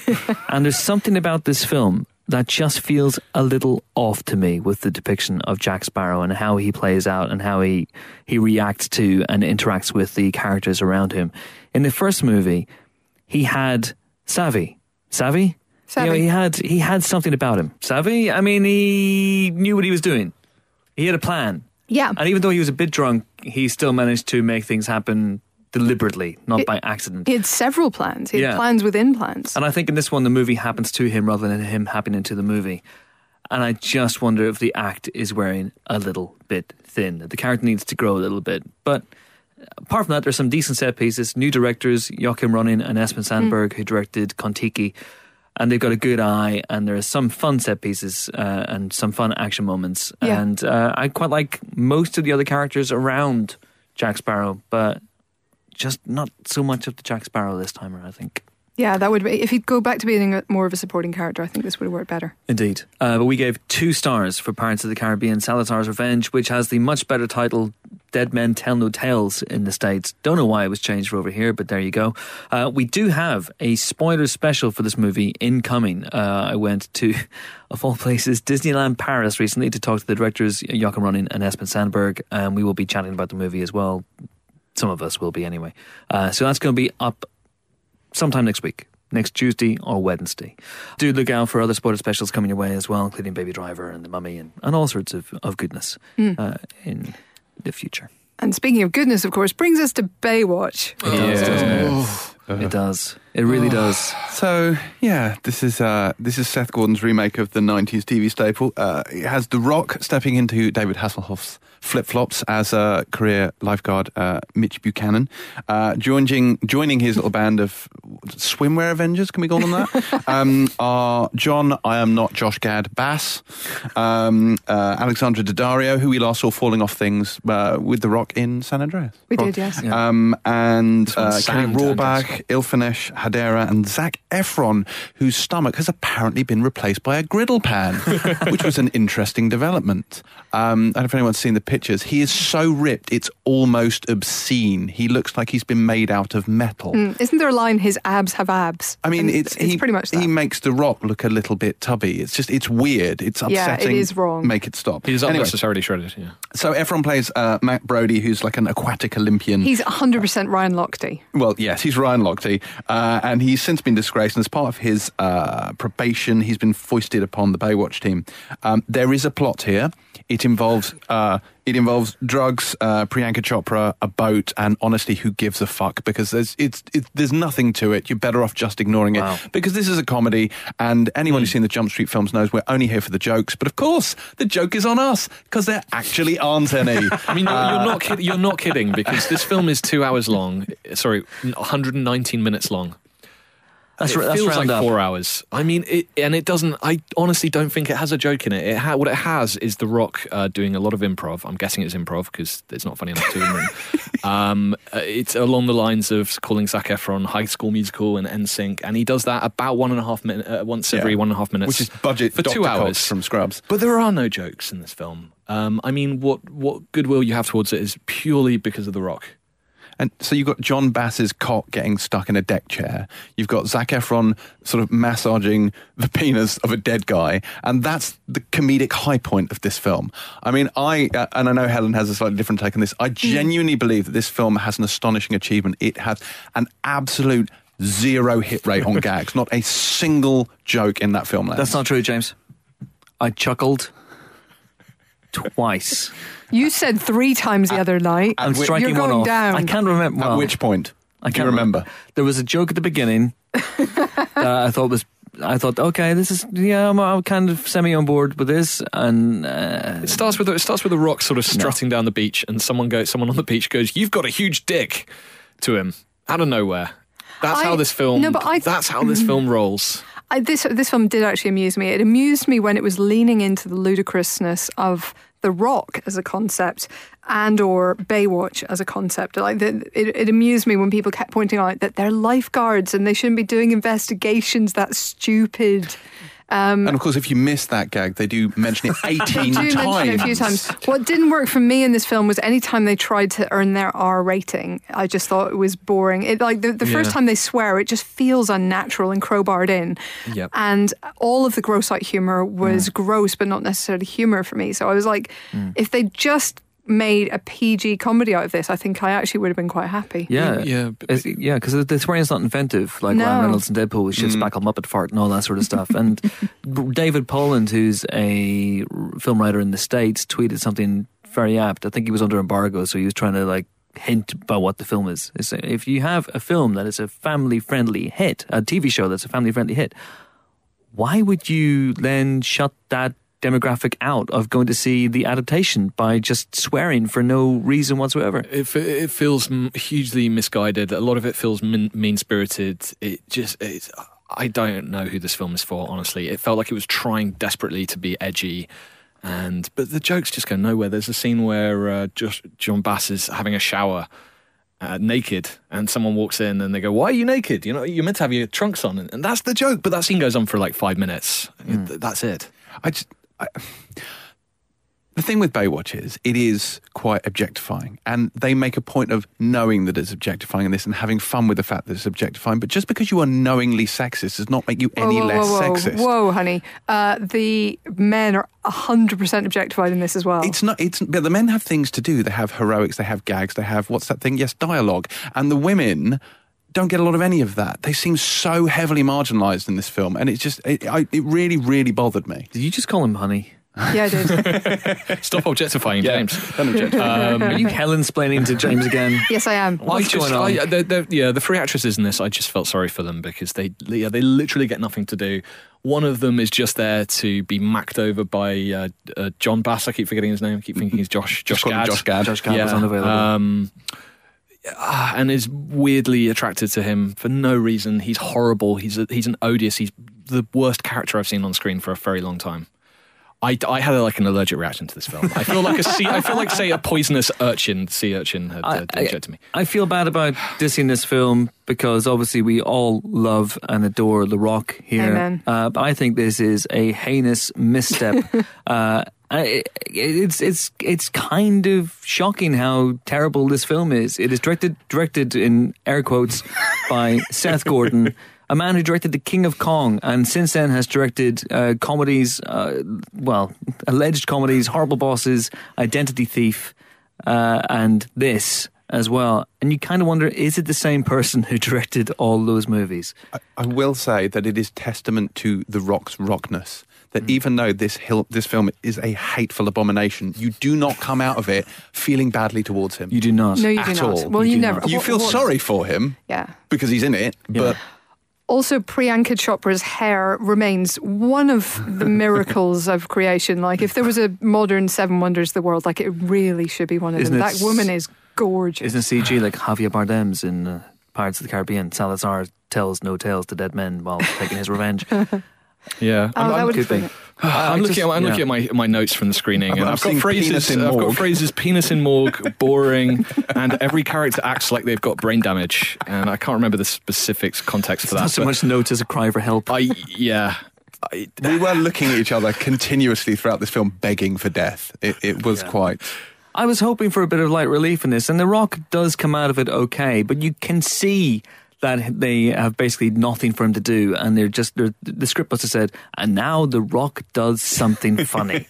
And there's something about this film that just feels a little off to me with the depiction of Jack Sparrow and how he plays out and how he, he reacts to and interacts with the characters around him. In the first movie, he had savvy. Savvy? Savvy. You know, he had he had something about him. Savvy? I mean, he knew what he was doing. He had a plan. Yeah. And even though he was a bit drunk, he still managed to make things happen deliberately, not It- by accident. He had several plans. He had Yeah. plans within plans. And I think in this one, the movie happens to him rather than him happening to the movie. And I just wonder if the act is wearing a little bit thin. The character needs to grow a little bit. But apart from that, there's some decent set pieces. New directors, Joachim Ronin and Espen Sandberg, who directed Kon-Tiki. And they've got a good eye, and there are some fun set pieces uh, and some fun action moments. Yeah. And uh, I quite like most of the other characters around Jack Sparrow, but just not so much of the Jack Sparrow this time around, I think. Yeah, that would be. If he'd go back to being a, more of a supporting character, I think this would have worked better. Indeed. Uh, but we gave two stars for Pirates of the Caribbean, Salazar's Revenge, which has the much better title, Dead Men Tell No Tales in the States. Don't know why it was changed for over here, but there you go. Uh, we do have a spoiler special for this movie incoming. Uh, I went to, of all places, Disneyland Paris recently to talk to the directors, Joachim Ronin and Espen Sandberg, and we will be chatting about the movie as well. Some of us will be anyway. Uh, so that's going to be up sometime next week, next Tuesday or Wednesday. Do look out for other spoiler specials coming your way as well, including Baby Driver and The Mummy and, and all sorts of, of goodness uh, in the future. And speaking of goodness, of course, brings us to Baywatch. It does, doesn't it? It does. It really does. So yeah, this is uh, this is Seth Gordon's remake of the nineties T V staple. Uh, it has The Rock stepping into David Hasselhoff's flip-flops as a career lifeguard, uh, Mitch Buchanan, uh, joining joining his little band of swimwear Avengers. Can we call them that? um, are John, I am not Josh Gad Bass, um, uh, Alexandra Daddario, who we last saw falling off things uh, with The Rock in San Andreas. We Rock. did, yes. Yeah. Um, and one uh, Sam Kelly turned Rohrbach, Ilfanesh Hadera, and Zac Efron, whose stomach has apparently been replaced by a griddle pan, which was an interesting development. Um, I don't know if anyone's seen the pictures. He is so ripped, it's almost obscene. He looks like he's been made out of metal. Mm, isn't there a line, his abs have abs? I mean, And it's, it's he, pretty much that. He makes The Rock look a little bit tubby. It's just, it's weird. It's Yeah, it upsetting. is wrong. Make it stop. He's Anyway, unnecessarily shredded, yeah. so Efron plays uh, Matt Brody, who's like an aquatic Olympian. He's one hundred percent Ryan Lochte. Well, yes, he's Ryan Lochte, uh, and he's since been disgraced. And as part of his uh, probation, he's been foisted upon the Baywatch team. Um, there is a plot here. It involves uh, it involves drugs, uh, Priyanka Chopra, a boat, and honestly, who gives a fuck? Because there's it's, it's there's nothing to it. You're better off just ignoring Wow. it because this is a comedy, and anyone who's seen the Jump Street films knows we're only here for the jokes. But of course, the joke is on us because there actually aren't any. I mean, you're, you're not kid- you're not kidding because this film is two hours long. Sorry, one hundred nineteen minutes long. That's, it that's feels round like up. four hours. I mean, it, and it doesn't. I honestly don't think it has a joke in it. It ha- what it has is The Rock uh, doing a lot of improv. I'm guessing it's improv because it's not funny enough to him. um, uh, it's along the lines of calling Zac Efron High School Musical and N Sync, and he does that about one and a half minute, uh, once every Yeah. one and a half minutes, Which is budget for Doctor two Cox hours from Scrubs. But there are no jokes in this film. Um, I mean, what what goodwill you have towards it is purely because of The Rock. And so you've got John Bass's cock getting stuck in a deck chair. You've got Zac Efron sort of massaging the penis of a dead guy. And that's the comedic high point of this film. I mean, I, uh, and I know Helen has a slightly different take on this, I genuinely believe that this film has an astonishing achievement. It has an absolute zero hit rate on gags. Not a single joke in that film. Lands. That's not true, James. I chuckled twice. You said three times the other night. I'm You're striking going one off. down. I can't remember. At Well, which point? I Do can't you remember? There was a joke at the beginning that I thought was. I thought, okay, this is yeah, I'm, I'm kind of semi on board with this, and uh, It starts with it starts with The Rock sort of strutting down the beach, and someone goes, someone on the beach goes, "You've got a huge dick," to him out of nowhere. That's I- how this film. no, but I- that's how this film rolls. I, this this film did actually amuse me. It amused me when it was leaning into the ludicrousness of The Rock as a concept and or Baywatch as a concept. Like the, it, it amused me when people kept pointing out that they're lifeguards and they shouldn't be doing investigations. That's stupid. And of course, if you miss that gag, they do mention it eighteen I do times. mention it a few times. What didn't work for me in this film was any time they tried to earn their R rating, I just thought it was boring. It like the, the first Yeah. time they swear, it just feels unnatural and crowbarred in. Yep. And all of the gross out humor was gross, but not necessarily humor for me. So I was like, if they just made a P G comedy out of this, I think I actually would have been quite happy. yeah, Yeah, It's- yeah, because the swearing's not inventive like No. Ryan Reynolds and Deadpool with shit spackle Muppet fart and all that sort of stuff. And David Poland, who's a film writer in the States, tweeted something very apt. I think he was under embargo, so he was trying to like hint about what the film is. It's, if you have a film that is a family-friendly hit, a T V show that's a family-friendly hit, why would you then shut that demographic out of going to see the adaptation by just swearing for no reason whatsoever? It, it feels m- hugely misguided. A lot of it feels min- mean-spirited. It just, it's, I don't know who this film is for, honestly. It felt like it was trying desperately to be edgy. And but the jokes just go nowhere. There's a scene where uh, Josh, John Bass is having a shower uh, naked, and someone walks in and they go, "Why are you naked? You know, you're meant to have your trunks on." And, and that's the joke. But that scene goes on for like five minutes. Th- That's it. I just, I, the thing with Baywatch is it is quite objectifying, and they make a point of knowing that it's objectifying in this and having fun with the fact that it's objectifying. But just because you are knowingly sexist does not make you any whoa, less whoa, whoa, sexist. Whoa, honey. Uh, the men are one hundred percent objectified in this as well. It's not. It's but the men have things to do. They have heroics. They have gags. They have what's that thing? Yes, dialogue. And the women don't get a lot of any of that. They seem so heavily marginalised in this film, and it's just it, I, it really, really bothered me. Did you just call him honey? Yeah, I did. Stop objectifying James. Don't object. Um, Are you Helen-splaining to James again? Yes, I am. I What's just, going on? I, they're, they're, yeah, the three actresses in this, I just felt sorry for them because they, yeah, they literally get nothing to do. One of them is just there to be macked over by uh, uh, John Bass. I keep forgetting his name. I keep thinking he's Josh. Josh Just call him Gad. Josh Gad. Josh Gad was unavailable. Um, ah, and is weirdly attracted to him for no reason. He's horrible. He's a, he's an odious. He's the worst character I've seen on screen for a very long time. I, I had like an allergic reaction to this film. I feel like a sea, I feel like say a poisonous urchin, sea urchin had uh, I, done to me. I feel bad about dissing this film because obviously we all love and adore The Rock here. Amen. Uh, but I think this is a heinous misstep. uh, it, it's it's it's kind of shocking how terrible this film is. It is directed directed in air quotes by Seth Gordon, a man who directed The King of Kong, and since then has directed uh, comedies, uh, well, alleged comedies, Horrible Bosses, Identity Thief, uh, and this as well. And you kind of wonder, is it the same person who directed all those movies? I, I will say that it is testament to The Rock's rockness. That even though this hil- this film is a hateful abomination, you do not come out of it feeling badly towards him. You do not. No, you At do not. all. Well, You you, do never. not. You what- feel what- sorry for him Yeah. because he's in it, but Also, Priyanka Chopra's hair remains one of the miracles of creation. Like, if there was a modern Seven Wonders of the World, like, it really should be one of Isn't them. it That woman is gorgeous. Isn't C G like Javier Bardem's in uh, Pirates of the Caribbean? Salazar tells no tales to dead men while taking his revenge. Yeah, Oh, that would could be be. brilliant. I'm I looking. just- at, I'm yeah. looking at my, my notes from the screening, I'm- and I'm I've got seeing phrases. penis in I've got morgue. phrases. Penis in morgue, boring, and every character acts like they've got brain damage. And I can't remember the specifics context for that. Not so but much note as a cry for help. I yeah. I, we were looking at each other continuously throughout this film, begging for death. It, it was Yeah. quite. I was hoping for a bit of light relief in this, and The Rock does come out of it okay, but you can see that they have basically nothing for him to do, and they're just, they're, the script must have said, and now The Rock does something funny.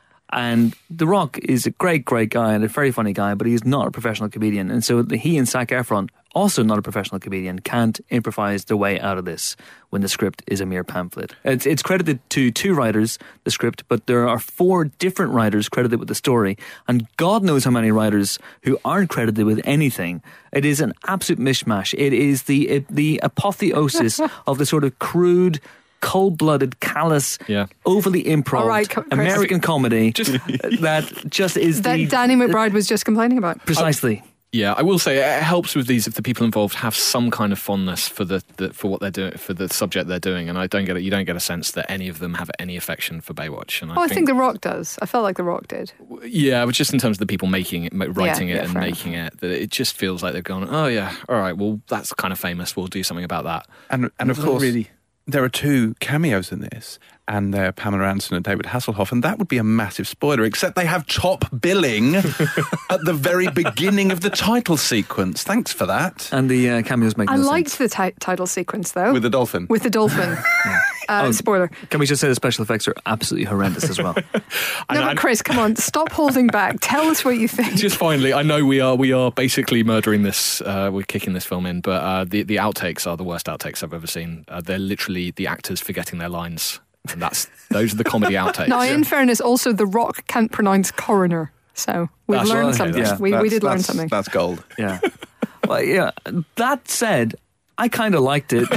And The Rock is a great, great guy and a very funny guy, but he's not a professional comedian. And so he and Zac Efron, also not a professional comedian, can't improvise their way out of this when the script is a mere pamphlet. It's, it's credited to two writers, the script, but there are four different writers credited with the story. And God knows how many writers who aren't credited with anything. It is an absolute mishmash. It is the, it, the apotheosis of the sort of crude, cold-blooded, callous, Yeah. overly improv All right, Chris. American comedy Just- that just is That the Danny McBride was just complaining about. precisely. Yeah, I will say it helps with these if the people involved have some kind of fondness for the, the for what they're doing, for the subject they're doing, and I don't get it. You don't get a sense that any of them have any affection for Baywatch. And I Oh, I think, think The Rock does. I felt like The Rock did. yeah, but just in terms of the people making it, ma- writing yeah, it, and fair making it, that it just feels like they've gone, oh yeah, all right, well that's kind of famous. We'll do something about that. And, and of Not course, really. there are two cameos in this, and they're Pamela Anderson and David Hasselhoff, and that would be a massive spoiler, except they have top billing at the very beginning of the title sequence. Thanks for that. And the uh, cameos make I no liked sense. the ti- title sequence, though. With the dolphin. With the dolphin. uh, Oh, spoiler. Can we just say the special effects are absolutely horrendous as well? No, but Chris, come on. Stop holding back. Tell us what you think. Just finally, I know we are we are basically murdering this. Uh, we're kicking this film in, but uh, the the outtakes are the worst outtakes I've ever seen. Uh, they're literally the actors forgetting their lines, and that's those are the comedy outtakes. Now, in fairness, also The Rock can't pronounce coroner. So we've That's learned right, something. yeah. we, we That's- did learn that's- something. That's gold. Yeah. Well, yeah. That said, I kind of liked it.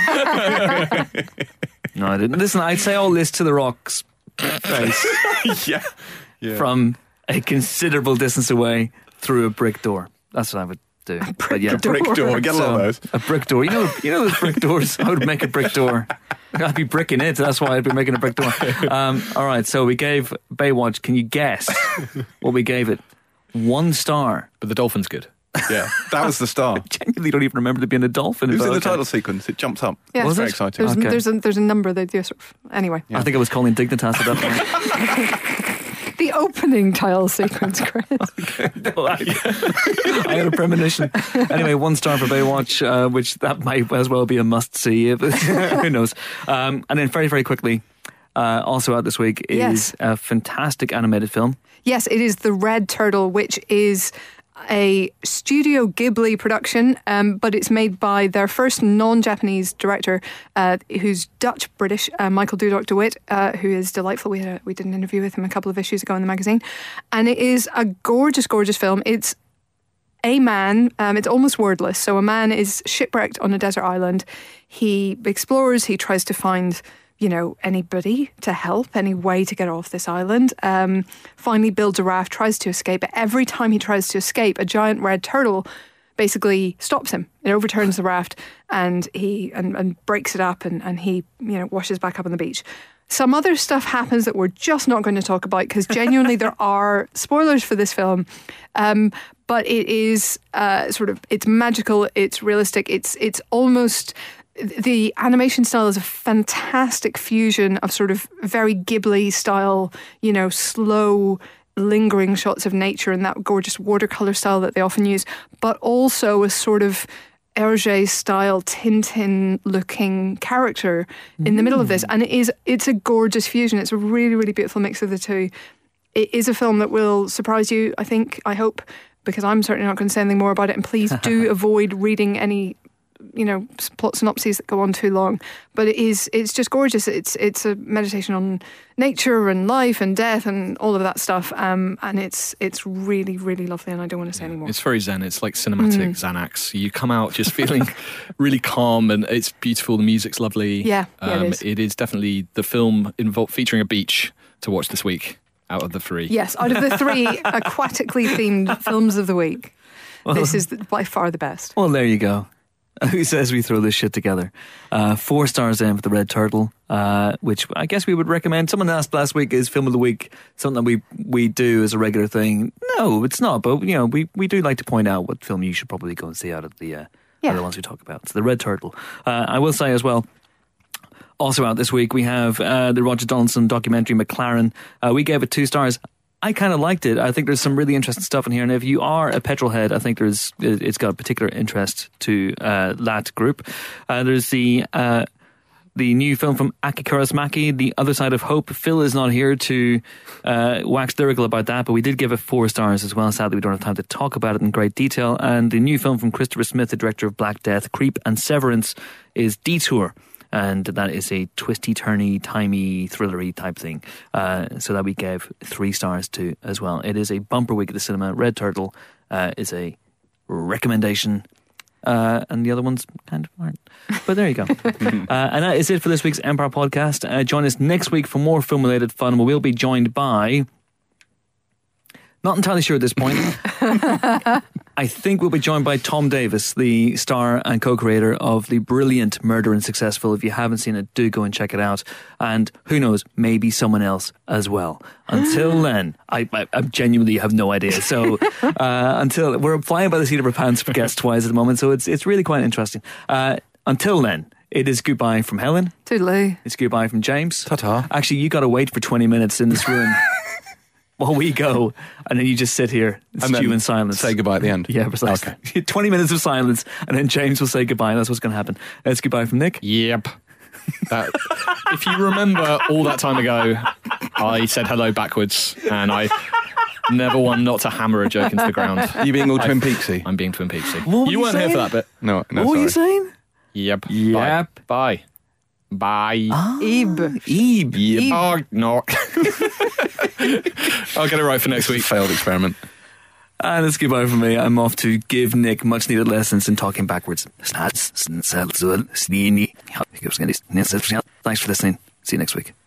No, I didn't. Listen, I'd say all this to The Rock's face yeah. yeah. from a considerable distance away through a brick door. That's what I would do. But yeah, door. Brick door. Get a lot of those. a brick door. You know, you know those brick doors. I would make a brick door. I'd be bricking it. That's why I'd be making a brick door. Um, all right. So we gave Baywatch. Can you guess what we gave it? One star. But the dolphin's good. Yeah. That was the star. Genuinely don't even remember there being a dolphin. It was but in the okay. title sequence. It jumps up. Yeah. It was Was very it? exciting. There's, Okay. there's, a, there's a number that you sort of. Anyway. I think I was calling Dignitas at that point. The opening title sequence, Chris. No, I, I had a premonition. Anyway, one star for Baywatch, uh, which that might as well be a must-see. Who knows? Um, and then very, very quickly, uh, also out this week is Yes. a fantastic animated film. Yes, it is The Red Turtle, which is a Studio Ghibli production, um, but it's made by their first non-Japanese director, uh, who's Dutch-British, uh, Michael Dudok de Wit, uh, who is delightful. We had a, we did an interview with him a couple of issues ago in the magazine. And it is a gorgeous, gorgeous film. It's a man, um, it's almost wordless. So a man is shipwrecked on a desert island. He explores, he tries to find, you know, anybody to help, any way to get off this island. Um, finally builds a raft, tries to escape. But every time he tries to escape, a giant red turtle basically stops him. It overturns the raft and he and, and breaks it up and, and he, you know, washes back up on the beach. some other stuff happens that we're just not going to talk about because genuinely there are spoilers for this film. Um, but it is uh, sort of, it's magical, it's realistic, it's it's almost, the animation style is a fantastic fusion of sort of very Ghibli style, you know, slow, lingering shots of nature and that gorgeous watercolor style that they often use, but also a sort of Hergé style Tintin looking character in the middle of this, and it is it's a gorgeous fusion. It's a really, really beautiful mix of the two. It is a film that will surprise you, I think, I hope, because I'm certainly not going to say anything more about it, and please do avoid reading any, you know, plot synopses that go on too long. But it is it's just gorgeous. It's it's a meditation on nature and life and death and all of that stuff. Um, and it's it's really, really lovely, and I don't want to say any more. It's very zen. It's like cinematic mm. Xanax. You come out just feeling really calm, and it's beautiful. The music's lovely. Yeah, yeah um, it is. It is definitely the film involved featuring a beach to watch this week out of the three. Yes, out of the three aquatically themed films of the week, well, this is the, by far the best. Well, there you go. Who says we throw this shit together? Uh, four stars in for The Red Turtle, uh, which I guess we would recommend. Someone asked last week, is Film of the Week something that we, we do as a regular thing? No, it's not. But, you know, we, we do like to point out what film you should probably go and see out of the, uh, yeah. out of the ones we talk about. So The Red Turtle. Uh, I will say as well, also out this week, we have uh, the Roger Donaldson documentary, McLaren. Uh, we gave it two stars. I kind of liked it. I think there's some really interesting stuff in here, and if you are a petrol head, I think there's it's got a particular interest to uh, that group. Uh, there's the uh, the new film from Aki Kaurismäki, The Other Side of Hope. Phil is not here to uh, wax lyrical about that, but we did give it four stars as well. Sadly, we don't have time to talk about it in great detail. And the new film from Christopher Smith, the director of Black Death, Creep and Severance, is Detour. And that is a twisty, turny, timey, thrillery type thing. Uh, so that we gave three stars to as well. It is a bumper week at the cinema. Red Turtle uh, is a recommendation. Uh, and the other ones kind of aren't. But there you go. uh, and that is it for this week's Empire Podcast. Uh, join us next week for more film-related fun. We'll be joined by... Not entirely sure at this point. I think we'll be joined by Tom Davis, the star and co-creator of the brilliant Murder and Successful. If you haven't seen it, do go and check it out. And who knows, maybe someone else as well. Until then, I, I, I genuinely have no idea. So uh, until we're flying by the seat of our pants for guest twice at the moment, so it's it's really quite interesting. Uh, until then, it is goodbye from Helen. Toodaloo. It's goodbye from James. Ta-ta. Actually, you got to wait for twenty minutes in this room. While we go, and then you just sit here and stew in silence. Say goodbye at the end. Yeah, precisely. Okay. twenty minutes of silence, and then James will say goodbye. That's what's going to happen. It's goodbye from Nick. Yep. That, if you remember all that time ago, I said hello backwards, and I never won not to hammer a joke into the ground. Are you being all Twin Peaksy? I'm being Twin Peaksy. What were you you weren't saying? here for that bit. No, no. What were you sorry. saying? Yep. Yep. Bye. Bye. Ah, Ebe. Ebe. Ebe. Oh, no. I'll get it right for next week. Failed experiment. And it's goodbye from me. I'm off to give Nick much needed lessons in talking backwards. Thanks for listening. See you next week.